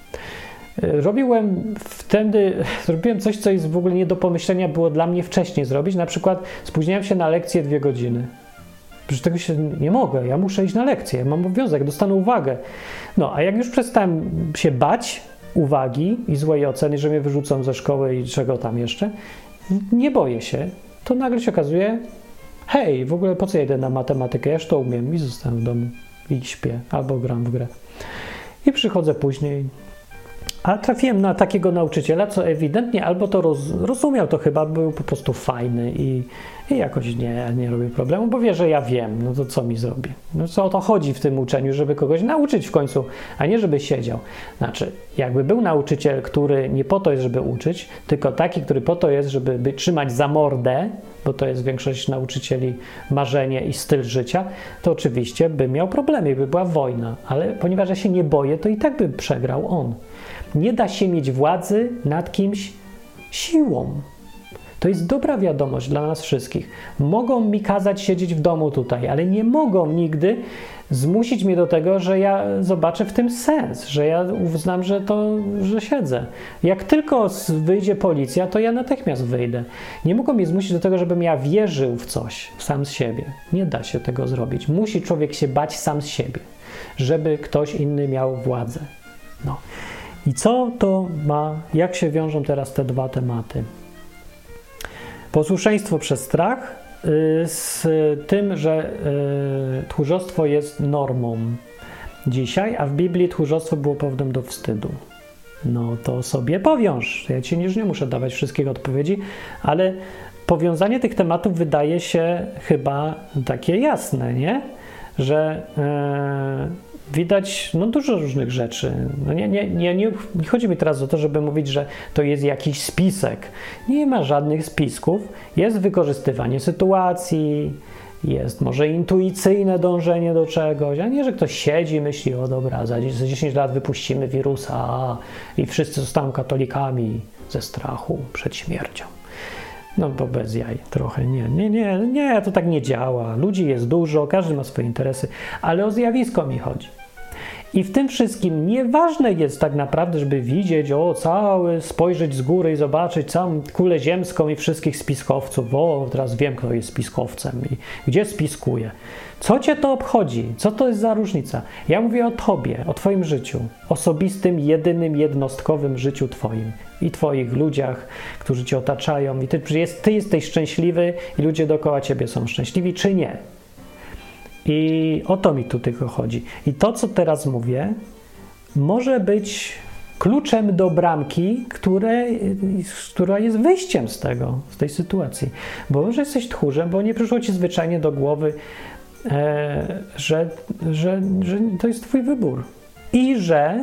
Robiłem wtedy, zrobiłem coś, co jest w ogóle nie do pomyślenia było dla mnie wcześniej zrobić. Na przykład spóźniałem się na lekcję dwie godziny. Przecież tego się nie mogę, ja muszę iść na lekcję, mam obowiązek, dostanę uwagę. No, a jak już przestałem się bać uwagi i złej oceny, że mnie wyrzucą ze szkoły i czego tam jeszcze, nie boję się, to nagle się okazuje, hej, w ogóle po co ja idę na matematykę, ja już to umiem i zostanę w domu i śpię, albo gram w grę. I przychodzę później. A trafiłem na takiego nauczyciela, co ewidentnie albo to roz, rozumiał, to chyba był po prostu fajny i, i jakoś nie, nie robił problemu, bo wie, że ja wiem, no to co mi zrobi? No co o to chodzi w tym uczeniu, żeby kogoś nauczyć w końcu, a nie żeby siedział. Znaczy, jakby był nauczyciel, który nie po to jest, żeby uczyć, tylko taki, który po to jest, żeby by trzymać za mordę, bo to jest większość nauczycieli marzenie i styl życia, to oczywiście by miał problemy, by była wojna, ale ponieważ ja się nie boję, to i tak by przegrał on. Nie da się mieć władzy nad kimś siłą. To jest dobra wiadomość dla nas wszystkich. Mogą mi kazać siedzieć w domu tutaj, ale nie mogą nigdy zmusić mnie do tego, że ja zobaczę w tym sens, że ja uznam, że to, że siedzę. Jak tylko wyjdzie policja, to ja natychmiast wyjdę. Nie mogą mnie zmusić do tego, żebym ja wierzył w coś sam z siebie. Nie da się tego zrobić. Musi człowiek się bać sam z siebie, żeby ktoś inny miał władzę. No. I co to ma, jak się wiążą teraz te dwa tematy? Posłuszeństwo przez strach y, z tym, że y, tchórzostwo jest normą dzisiaj, a w Biblii tchórzostwo było powodem do wstydu. No to sobie powiąż. Ja ci już nie muszę dawać wszystkich odpowiedzi, ale powiązanie tych tematów wydaje się chyba takie jasne, nie? Że y, widać no, dużo różnych rzeczy. No nie, nie, nie, nie, nie chodzi mi teraz o to, żeby mówić, że to jest jakiś spisek. Nie ma żadnych spisków. Jest wykorzystywanie sytuacji, jest może intuicyjne dążenie do czegoś, a nie, że ktoś siedzi i myśli, o dobra, za dziesięć lat wypuścimy wirusa i wszyscy zostaną katolikami ze strachu przed śmiercią. No to bez jaj trochę, nie, nie, nie, nie, to tak nie działa. Ludzi jest dużo, każdy ma swoje interesy, ale o zjawisko mi chodzi. I w tym wszystkim nieważne jest tak naprawdę, żeby widzieć, o cały, spojrzeć z góry i zobaczyć całą kulę ziemską i wszystkich spiskowców. O, teraz wiem, kto jest spiskowcem i gdzie spiskuje. Co cię to obchodzi? Co to jest za różnica? Ja mówię o tobie, o twoim życiu, osobistym, jedynym, jednostkowym życiu twoim i twoich ludziach, którzy cię otaczają. I ty, jest, ty jesteś szczęśliwy i ludzie dookoła ciebie są szczęśliwi, czy nie? I o to mi tu tylko chodzi. I to, co teraz mówię, może być kluczem do bramki, które, która jest wyjściem z tego, z tej sytuacji. Bo może jesteś tchórzem, bo nie przyszło ci zwyczajnie do głowy, e, że, że, że to jest twój wybór. I że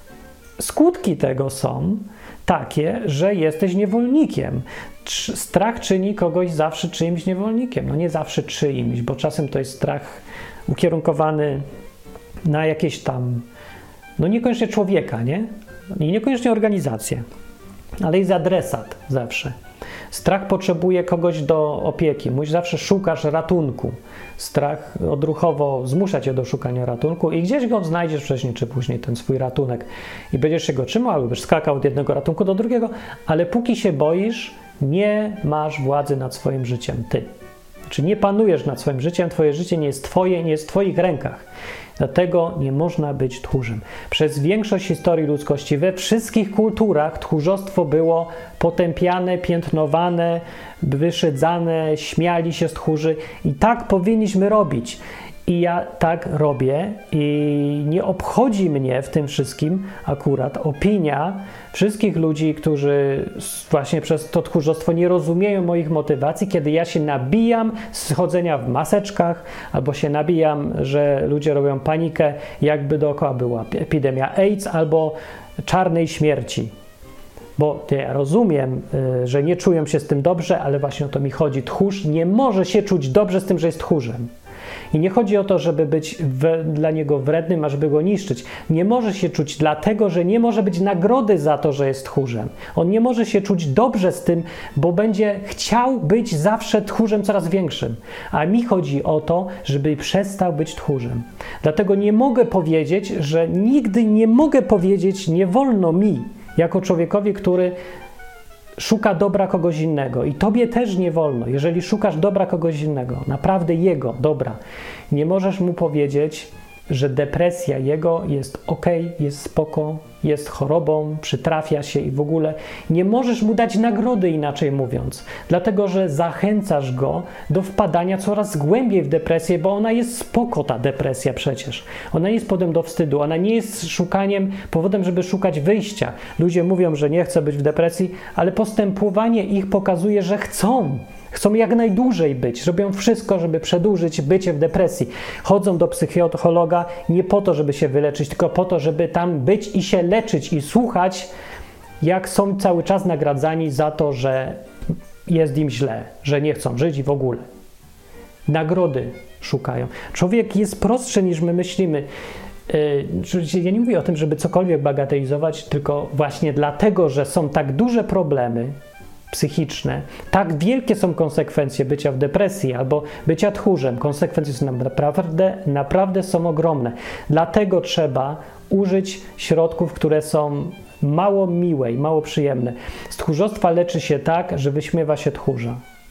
skutki tego są takie, że jesteś niewolnikiem. Strach czyni kogoś zawsze czyimś niewolnikiem. No nie zawsze czyimś, bo czasem to jest strach ukierunkowany na jakieś tam, no niekoniecznie człowieka, nie? I niekoniecznie organizację, ale jest adresat zawsze. Strach potrzebuje kogoś do opieki. Mówisz, zawsze szukasz ratunku. Strach odruchowo zmusza cię do szukania ratunku i gdzieś go znajdziesz wcześniej czy później, ten swój ratunek. I będziesz się go trzymał, albo będziesz skakał od jednego ratunku do drugiego, ale póki się boisz, nie masz władzy nad swoim życiem. Ty. Czy nie panujesz nad swoim życiem, twoje życie nie jest twoje, nie jest w twoich rękach. Dlatego nie można być tchórzem. Przez większość historii ludzkości, we wszystkich kulturach tchórzostwo było potępiane, piętnowane, wyszydzane, śmiali się z tchórzy i tak powinniśmy robić. I ja tak robię i nie obchodzi mnie w tym wszystkim akurat opinia wszystkich ludzi, którzy właśnie przez to tchórzostwo nie rozumieją moich motywacji, kiedy ja się nabijam z chodzenia w maseczkach albo się nabijam, że ludzie robią panikę, jakby dookoła była epidemia AIDS albo czarnej śmierci. Bo ja rozumiem, że nie czują się z tym dobrze, ale właśnie o to mi chodzi. Tchórz nie może się czuć dobrze z tym, że jest tchórzem. I nie chodzi o to, żeby być we, dla niego wrednym, a żeby go niszczyć. Nie może się czuć dlatego, że nie może być nagrody za to, że jest tchórzem. On nie może się czuć dobrze z tym, bo będzie chciał być zawsze tchórzem coraz większym. A mi chodzi o to, żeby przestał być tchórzem. Dlatego nie mogę powiedzieć, że nigdy nie mogę powiedzieć, nie wolno mi, jako człowiekowi, który szuka dobra kogoś innego. I tobie też nie wolno. Jeżeli szukasz dobra kogoś innego, naprawdę jego dobra, nie możesz mu powiedzieć, że depresja jego jest okej, jest spoko, jest chorobą, przytrafia się i w ogóle nie możesz mu dać nagrody, inaczej mówiąc, dlatego że zachęcasz go do wpadania coraz głębiej w depresję, bo ona jest spoko, ta depresja przecież. Ona nie jest powodem do wstydu, ona nie jest szukaniem, powodem, żeby szukać wyjścia. Ludzie mówią, że nie chcą być w depresji, ale postępowanie ich pokazuje, że chcą. Chcą jak najdłużej być, robią wszystko, żeby przedłużyć bycie w depresji. Chodzą do psychologa nie po to, żeby się wyleczyć, tylko po to, żeby tam być i się leczyć i słuchać, jak są cały czas nagradzani za to, że jest im źle, że nie chcą żyć i w ogóle. Nagrody szukają. Człowiek jest prostszy niż my myślimy. Yy, ja nie mówię o tym, żeby cokolwiek bagatelizować, tylko właśnie dlatego, że są tak duże problemy psychiczne, tak wielkie są konsekwencje bycia w depresji albo bycia tchórzem. Konsekwencje są naprawdę, naprawdę są ogromne. Dlatego trzeba użyć środków, które są mało miłe i mało przyjemne. Z tchórzostwa leczy się tak, że wyśmiewa się tchórza.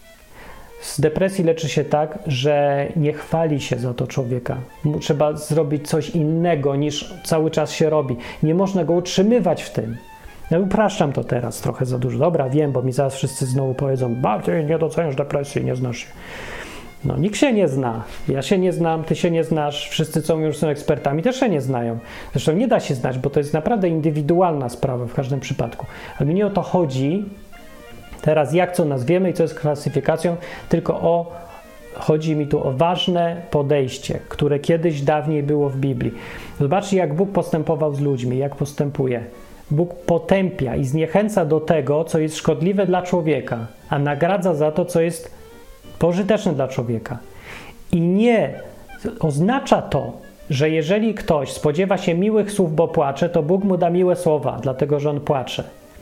Z depresji leczy się tak, że nie chwali się za to człowieka. Trzeba zrobić coś innego niż cały czas się robi. Nie można go utrzymywać w tym. Ja upraszczam to teraz trochę za dużo. Dobra, wiem, bo mi zaraz wszyscy znowu powiedzą: Bardziej nie doceniasz depresji, nie znasz się. No, nikt się nie zna. Ja się nie znam, ty się nie znasz. Wszyscy, co już są ekspertami, też się nie znają. Zresztą nie da się znać, bo to jest naprawdę indywidualna sprawa w każdym przypadku. Ale mi nie o to chodzi teraz, jak co nazwiemy i co jest klasyfikacją, tylko o chodzi mi tu o ważne podejście, które kiedyś dawniej było w Biblii. Zobaczcie, jak Bóg postępował z ludźmi, jak postępuje. Bóg potępia i zniechęca do tego, co jest szkodliwe dla człowieka, a nagradza za to, co jest pożyteczne dla człowieka. I nie oznacza to, że jeżeli ktoś spodziewa się miłych słów, bo płacze, to Bóg mu da miłe słowa, dlatego że on płacze.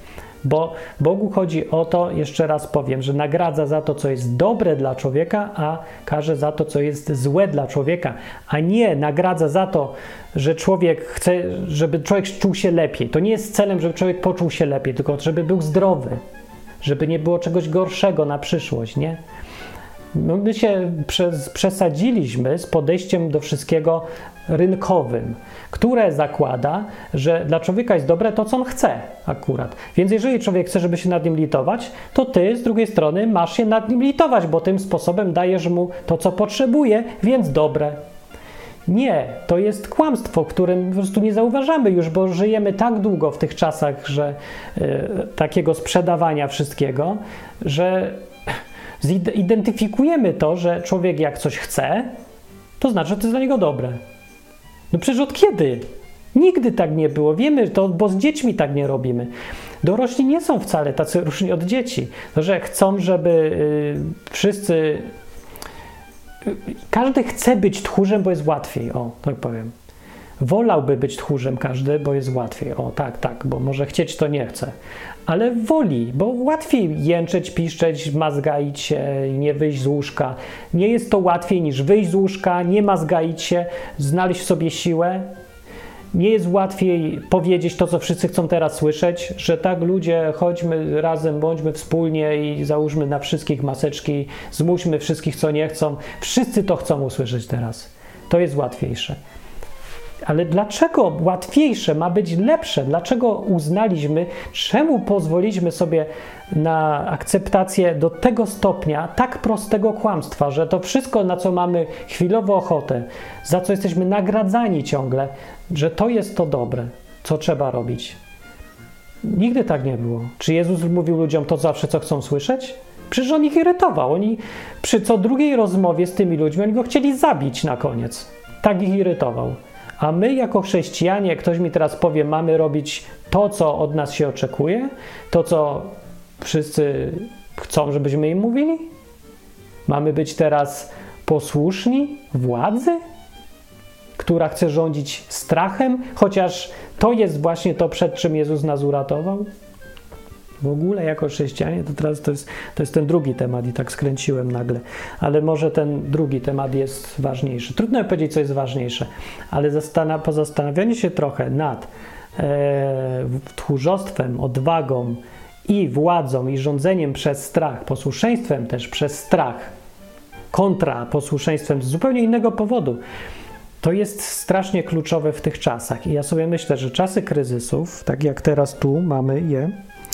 Bo Bogu chodzi o to, jeszcze raz powiem, że nagradza za to, co jest dobre dla człowieka, a karze za to, co jest złe dla człowieka, a nie nagradza za to, że człowiek chce, żeby człowiek czuł się lepiej. To nie jest celem, żeby człowiek poczuł się lepiej, tylko żeby był zdrowy, żeby nie było czegoś gorszego na przyszłość, nie? No my się przez, przesadziliśmy z podejściem do wszystkiego rynkowym, które zakłada, że dla człowieka jest dobre to, co on chce akurat. Więc jeżeli człowiek chce, żeby się nad nim litować, to ty z drugiej strony masz się nad nim litować, bo tym sposobem dajesz mu to, co potrzebuje, więc dobre. Nie, to jest kłamstwo, którym po prostu nie zauważamy już, bo żyjemy tak długo w tych czasach, że y, takiego sprzedawania wszystkiego, że zidentyfikujemy to, że człowiek jak coś chce, to znaczy, że to jest dla niego dobre. No przecież od kiedy? Nigdy tak nie było. Wiemy to, bo z dziećmi tak nie robimy. Dorośli nie są wcale tacy różni od dzieci. To, że chcą, żeby y, wszyscy... Y, każdy chce być tchórzem, bo jest łatwiej. O, tak powiem. Wolałby być tchórzem każdy, bo jest łatwiej. O, tak, tak, bo może chcieć, to nie chce. Ale woli, bo łatwiej jęczeć, piszczeć, mazgaić się i nie wyjść z łóżka. Nie jest to łatwiej niż wyjść z łóżka, nie mazgaić się, znaleźć w sobie siłę. Nie jest łatwiej powiedzieć to, co wszyscy chcą teraz słyszeć, że tak ludzie, chodźmy razem, bądźmy wspólnie i załóżmy na wszystkich maseczki, zmuśmy wszystkich, co nie chcą. Wszyscy to chcą usłyszeć teraz. To jest łatwiejsze. Ale dlaczego łatwiejsze ma być lepsze? Dlaczego uznaliśmy, czemu pozwoliliśmy sobie na akceptację do tego stopnia tak prostego kłamstwa, że to wszystko, na co mamy chwilowo ochotę, za co jesteśmy nagradzani ciągle, że to jest to dobre, co trzeba robić? Nigdy tak nie było. Czy Jezus mówił ludziom to zawsze, co chcą słyszeć? Przecież on ich irytował. Oni przy co drugiej rozmowie z tymi ludźmi, oni go chcieli zabić na koniec. Tak ich irytował. A my jako chrześcijanie, jak ktoś mi teraz powie, mamy robić to, co od nas się oczekuje, to, co wszyscy chcą, żebyśmy im mówili? Mamy być teraz posłuszni władzy, która chce rządzić strachem, chociaż to jest właśnie to, przed czym Jezus nas uratował? W ogóle jako chrześcijanie, to teraz to jest, to jest ten drugi temat i tak skręciłem nagle, ale może ten drugi temat jest ważniejszy. Trudno powiedzieć, co jest ważniejsze, ale zastan- po zastanawianiu się trochę nad e, tchórzostwem, odwagą i władzą i rządzeniem przez strach, posłuszeństwem też przez strach, kontra posłuszeństwem z zupełnie innego powodu, to jest strasznie kluczowe w tych czasach. I ja sobie myślę, że czasy kryzysów, tak jak teraz tu mamy je,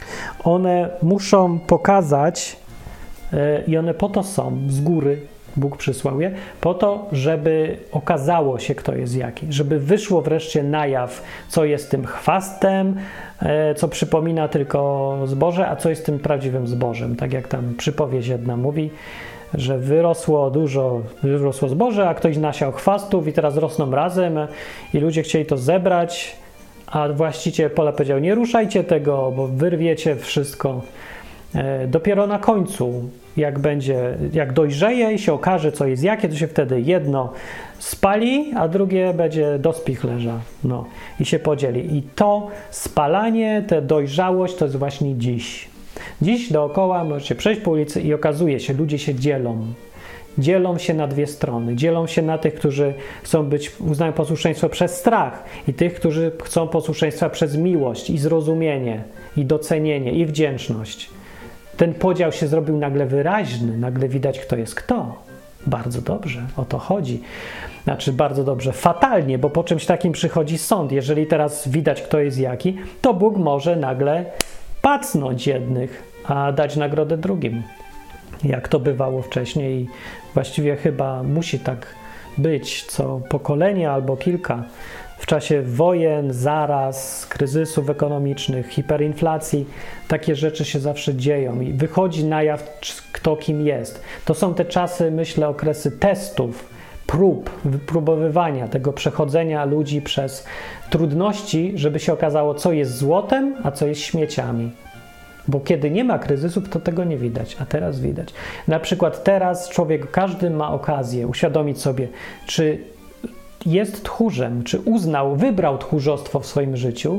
one muszą pokazać yy, i one po to są, z góry Bóg przysłał je, po to, żeby okazało się, kto jest jaki, żeby wyszło wreszcie na jaw, co jest tym chwastem, yy, co przypomina tylko zboże, a co jest tym prawdziwym zbożem. Tak jak tam przypowieść jedna mówi, że wyrosło dużo, wyrosło zboże, a ktoś nasiał chwastów i teraz rosną razem i ludzie chcieli to zebrać, a właściciel pola powiedział, nie ruszajcie tego, bo wyrwiecie wszystko. E, dopiero na końcu, jak będzie, jak dojrzeje i się okaże, co jest jakie, to się wtedy jedno spali, a drugie będzie do spichlerza. No, i się podzieli. I to spalanie, ta dojrzałość to jest właśnie dziś. Dziś dookoła możecie przejść po ulicy i okazuje się, ludzie się dzielą. Dzielą się na dwie strony. Dzielą się na tych, którzy chcą być, uznają posłuszeństwo przez strach i tych, którzy chcą posłuszeństwa przez miłość i zrozumienie, i docenienie, i wdzięczność. Ten podział się zrobił nagle wyraźny, nagle widać, kto jest kto. Bardzo dobrze, o to chodzi. Znaczy bardzo dobrze, fatalnie, bo po czymś takim przychodzi sąd. Jeżeli teraz widać, kto jest jaki, to Bóg może nagle pacnąć jednych, a dać nagrodę drugim. Jak to bywało wcześniej, właściwie chyba musi tak być co pokolenie albo kilka. W czasie wojen, zaraz, kryzysów ekonomicznych, hiperinflacji, takie rzeczy się zawsze dzieją i wychodzi na jaw, kto kim jest. To są te czasy, myślę, okresy testów, prób, wypróbowywania tego przechodzenia ludzi przez trudności, żeby się okazało, co jest złotem, a co jest śmieciami. Bo kiedy nie ma kryzysów, to tego nie widać, a teraz widać. Na przykład teraz człowiek, każdy ma okazję uświadomić sobie, czy jest tchórzem, czy uznał, wybrał tchórzostwo w swoim życiu,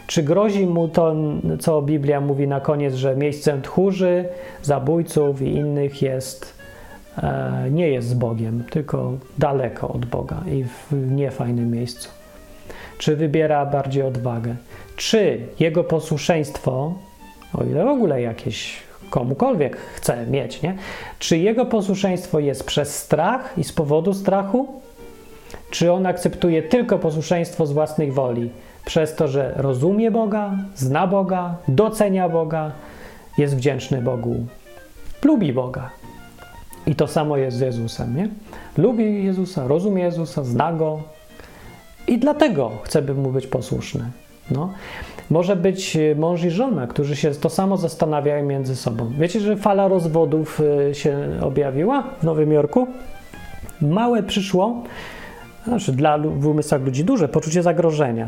Czy grozi mu to, co Biblia mówi na koniec, że miejscem tchórzy, zabójców i innych jest, e, nie jest z Bogiem, tylko daleko od Boga i w niefajnym miejscu? Czy wybiera bardziej odwagę? Czy jego posłuszeństwo, o ile w ogóle jakieś komukolwiek chce mieć, nie? Czy jego posłuszeństwo jest przez strach i z powodu strachu? Czy on akceptuje tylko posłuszeństwo z własnej woli? Przez to, że rozumie Boga, zna Boga, docenia Boga, jest wdzięczny Bogu, lubi Boga. I to samo jest z Jezusem, nie? Lubi Jezusa, rozumie Jezusa, zna Go i dlatego chce by Mu być posłuszny. No. Może być mąż i żona, którzy się to samo zastanawiają między sobą. Wiecie, że fala rozwodów się objawiła w Nowym Jorku? Małe przyszło, znaczy dla w umysłach ludzi duże, poczucie zagrożenia.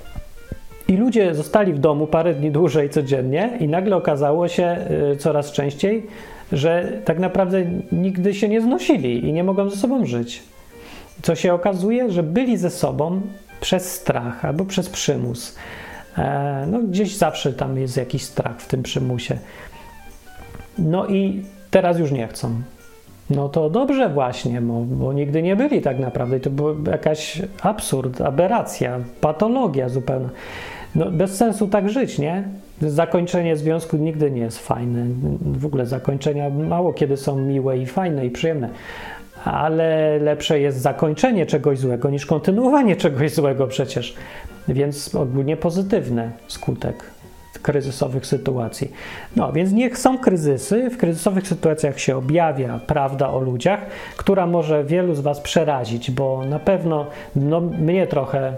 I ludzie zostali w domu parę dni dłużej codziennie i nagle okazało się y, coraz częściej, że tak naprawdę nigdy się nie znosili i nie mogą ze sobą żyć. Co się okazuje, że byli ze sobą przez strach albo przez przymus. E, no gdzieś zawsze tam jest jakiś strach w tym przymusie. No i teraz już nie chcą. No to dobrze właśnie, bo, bo nigdy nie byli tak naprawdę. I to był jakaś absurd, aberracja, patologia zupełna. No, bez sensu tak żyć, nie? Zakończenie związku nigdy nie jest fajne. W ogóle zakończenia mało kiedy są miłe i fajne i przyjemne. Ale lepsze jest zakończenie czegoś złego niż kontynuowanie czegoś złego przecież. Więc ogólnie pozytywny skutek kryzysowych sytuacji. No, więc niech są kryzysy. W kryzysowych sytuacjach się objawia prawda o ludziach, która może wielu z was przerazić, bo na pewno no, mnie trochę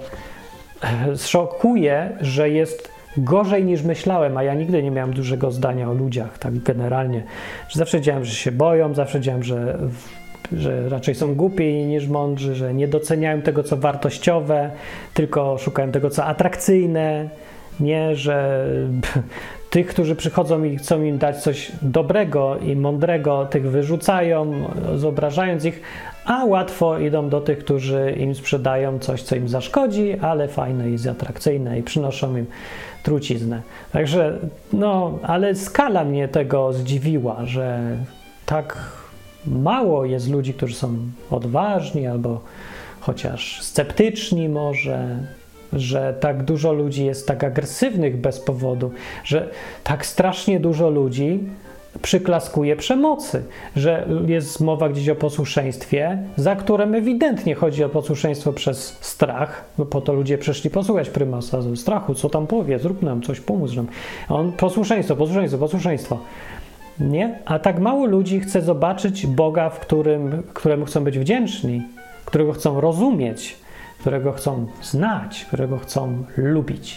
szokuje, że jest gorzej niż myślałem, a ja nigdy nie miałem dużego zdania o ludziach, tak generalnie. Zawsze wiedziałem, że się boją, zawsze wiedziałem, że, że raczej są głupi niż mądrzy, że nie doceniają tego, co wartościowe, tylko szukają tego, co atrakcyjne, nie, że tych, którzy przychodzą i chcą im dać coś dobrego i mądrego, tych wyrzucają, zobrażając ich, a łatwo idą do tych, którzy im sprzedają coś, co im zaszkodzi, ale fajne i atrakcyjne i przynoszą im truciznę. Także, no, ale skala mnie tego zdziwiła, że tak mało jest ludzi, którzy są odważni albo chociaż sceptyczni może, że tak dużo ludzi jest tak agresywnych bez powodu, że tak strasznie dużo ludzi przyklaskuje przemocy, że jest mowa gdzieś o posłuszeństwie, za którym ewidentnie chodzi o posłuszeństwo przez strach, bo po to ludzie przyszli posłuchać prymasa ze strachu, co tam powie, zrób nam coś, pomóż nam. A on posłuszeństwo, posłuszeństwo, posłuszeństwo. Nie? A tak mało ludzi chce zobaczyć Boga, w którym, któremu chcą być wdzięczni, którego chcą rozumieć, którego chcą znać, którego chcą lubić.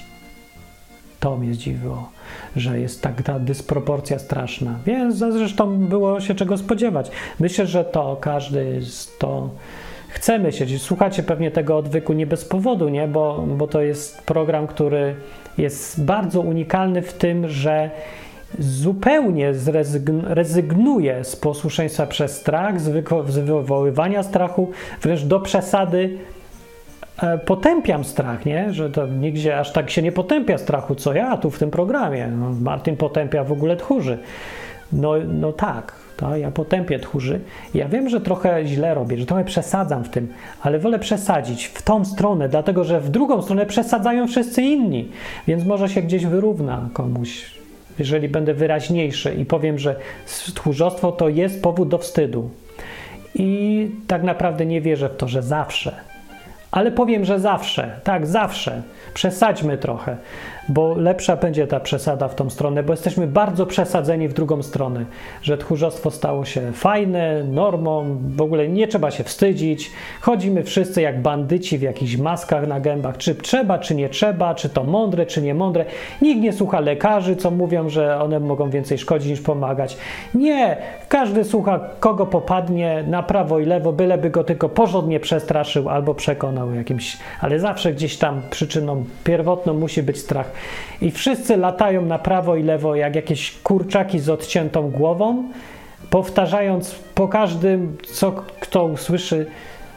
To mnie zdziwiło, że jest tak ta dysproporcja straszna. Więc zresztą było się czego spodziewać. Myślę, że to każdy to chce myśleć. Słuchacie pewnie tego odwyku nie bez powodu, nie? Bo, bo to jest program, który jest bardzo unikalny w tym, że zupełnie rezygnuje z posłuszeństwa przez strach, z, wyko- z wywoływania strachu, wręcz do przesady potępiam strach, nie? Że to nigdzie aż tak się nie potępia strachu, co ja tu w tym programie. No, Martin potępia w ogóle tchórzy. No, no tak, to ja potępię tchórzy. Ja wiem, że trochę źle robię, że trochę przesadzam w tym, ale wolę przesadzić w tą stronę, dlatego że w drugą stronę przesadzają wszyscy inni, więc może się gdzieś wyrówna komuś, jeżeli będę wyraźniejszy i powiem, że tchórzostwo to jest powód do wstydu. I tak naprawdę nie wierzę w to, że zawsze. Ale powiem, że zawsze, tak, zawsze. Przesadźmy trochę, bo lepsza będzie ta przesada w tą stronę, bo jesteśmy bardzo przesadzeni w drugą stronę, że tchórzostwo stało się fajne, normą, w ogóle nie trzeba się wstydzić, chodzimy wszyscy jak bandyci w jakichś maskach na gębach, czy trzeba, czy nie trzeba, czy to mądre, czy nie mądre. Nikt nie słucha lekarzy, co mówią, że one mogą więcej szkodzić niż pomagać. Nie, każdy słucha, kogo popadnie na prawo i lewo, byleby go tylko porządnie przestraszył albo przekonał jakimś, ale zawsze gdzieś tam przyczyną pierwotną musi być strach. I wszyscy latają na prawo i lewo jak jakieś kurczaki z odciętą głową, powtarzając po każdym, co kto usłyszy,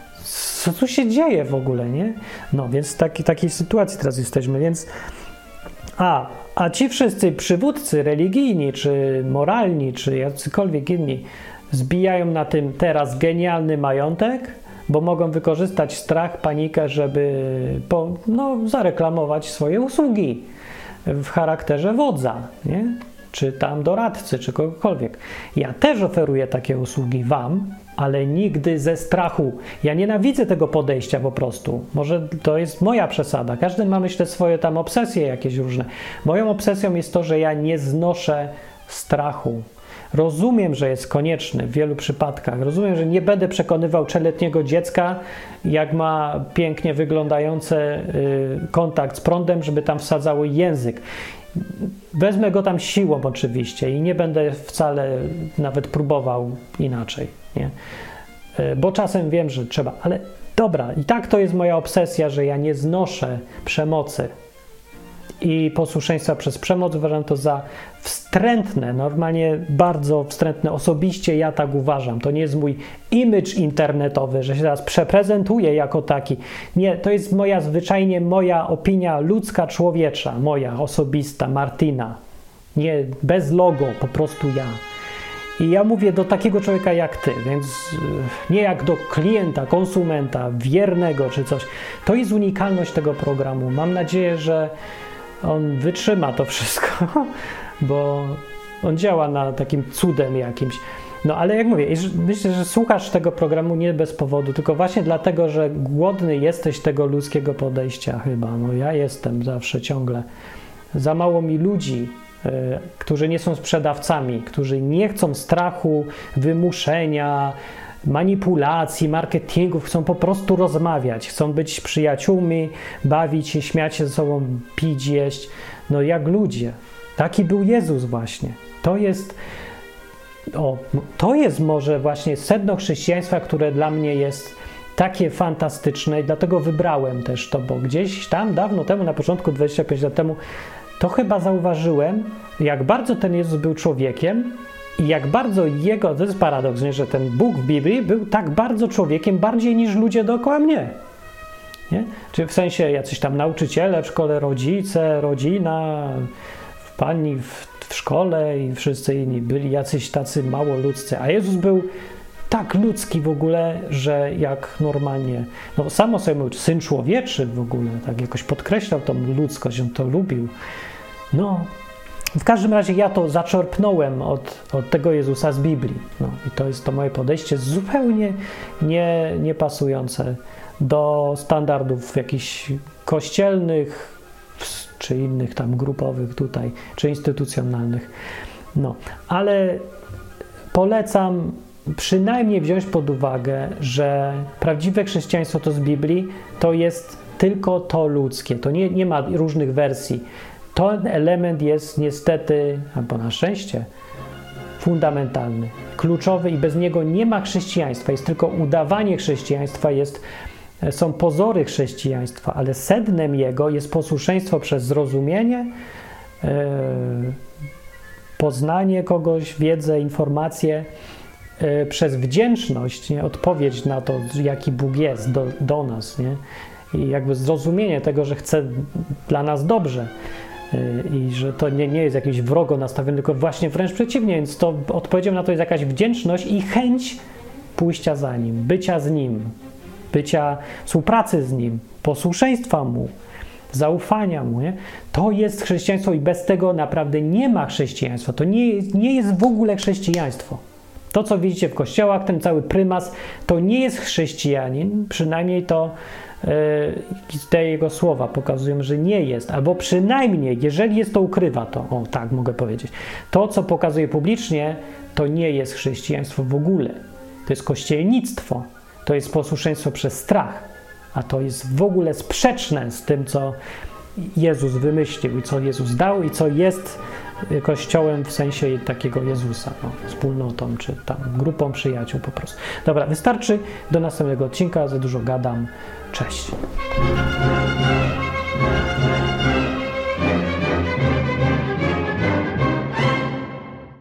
co tu się dzieje w ogóle, nie? No, więc w taki, takiej sytuacji teraz jesteśmy, więc A, a ci wszyscy przywódcy religijni, czy moralni, czy jacykolwiek inni zbijają na tym teraz genialny majątek, bo mogą wykorzystać strach, panikę, żeby po, no, zareklamować swoje usługi w charakterze wodza, nie? Czy tam doradcy, czy kogokolwiek. Ja też oferuję takie usługi wam, ale nigdy ze strachu. Ja nienawidzę tego podejścia po prostu. Może to jest moja przesada. Każdy ma, myślę, swoje tam obsesje jakieś różne. Moją obsesją jest to, że ja nie znoszę strachu. Rozumiem, że jest konieczny w wielu przypadkach. Rozumiem, że nie będę przekonywał trzyletniego dziecka, jak ma pięknie wyglądający kontakt z prądem, żeby tam wsadzało język. Wezmę go tam siłą oczywiście i nie będę wcale nawet próbował inaczej, nie? Bo czasem wiem, że trzeba, ale dobra, i tak to jest moja obsesja, że ja nie znoszę przemocy i posłuszeństwa przez przemoc. Uważam to za wstrętne, normalnie bardzo wstrętne. Osobiście ja tak uważam. To nie jest mój image internetowy, że się teraz przeprezentuję jako taki. Nie, to jest moja zwyczajnie moja opinia ludzka, człowiecza, moja osobista, Martina. Nie, bez logo, po prostu ja. I ja mówię do takiego człowieka jak ty, więc nie jak do klienta, konsumenta, wiernego czy coś. To jest unikalność tego programu. Mam nadzieję, że on wytrzyma to wszystko, bo on działa na takim cudem jakimś. No ale jak mówię, myślę, że słuchasz tego programu nie bez powodu, tylko właśnie dlatego, że głodny jesteś tego ludzkiego podejścia chyba. No ja jestem zawsze ciągle. Za mało mi ludzi, y, którzy nie są sprzedawcami, którzy nie chcą strachu, wymuszenia, manipulacji, marketingu, chcą po prostu rozmawiać, chcą być przyjaciółmi, bawić się, śmiać się ze sobą, pić, jeść. No jak ludzie. Taki był Jezus właśnie. To jest, o, to jest może właśnie sedno chrześcijaństwa, które dla mnie jest takie fantastyczne i dlatego wybrałem też to, bo gdzieś tam dawno temu, na początku dwudziestu pięciu lat temu, to chyba zauważyłem, jak bardzo ten Jezus był człowiekiem i jak bardzo jego, to jest paradoks, nie, że ten Bóg w Biblii był tak bardzo człowiekiem, bardziej niż ludzie dookoła mnie. Nie? Czy w sensie jacyś tam nauczyciele w szkole, rodzice, rodzina, pani w, w szkole i wszyscy inni byli jacyś tacy mało ludzcy, a Jezus był tak ludzki w ogóle, że jak normalnie, no samo sobie mówił, Syn Człowieczy w ogóle, tak jakoś podkreślał tą ludzkość, on to lubił. No, w każdym razie ja to zaczerpnąłem od, od tego Jezusa z Biblii. No i to jest to moje podejście zupełnie nie, nie pasujące do standardów jakichś kościelnych, czy innych tam grupowych tutaj, czy instytucjonalnych. No, ale polecam przynajmniej wziąć pod uwagę, że prawdziwe chrześcijaństwo to z Biblii to jest tylko to ludzkie. To nie, nie ma różnych wersji. Ten element jest niestety, albo na szczęście, fundamentalny, kluczowy i bez niego nie ma chrześcijaństwa. Jest tylko udawanie chrześcijaństwa, jest, są pozory chrześcijaństwa, ale sednem jego jest posłuszeństwo przez zrozumienie, yy, poznanie kogoś, wiedzę, informacje, yy, przez wdzięczność, nie? Odpowiedź na to, jaki Bóg jest do, do nas, nie? I jakby zrozumienie tego, że chce dla nas dobrze. I że to nie, nie jest jakieś wrogo nastawione, tylko właśnie wręcz przeciwnie, więc to odpowiedzią na to jest jakaś wdzięczność i chęć pójścia za Nim, bycia z Nim, bycia, współpracy z Nim, posłuszeństwa Mu, zaufania Mu, nie? To jest chrześcijaństwo i bez tego naprawdę nie ma chrześcijaństwa, to nie jest, nie jest w ogóle chrześcijaństwo. To, co widzicie w kościołach, ten cały prymas, to nie jest chrześcijanin, przynajmniej to te jego słowa pokazują, że nie jest, albo przynajmniej, jeżeli jest, to ukrywa to, o tak mogę powiedzieć. To, co pokazuje publicznie, to nie jest chrześcijaństwo w ogóle. To jest kościelnictwo, to jest posłuszeństwo przez strach, a to jest w ogóle sprzeczne z tym, co Jezus wymyślił i co Jezus dał i co jest Kościołem w sensie takiego Jezusa, no, wspólnotą czy tam grupą przyjaciół po prostu. Dobra, wystarczy. Do następnego odcinka, za dużo gadam. Cześć.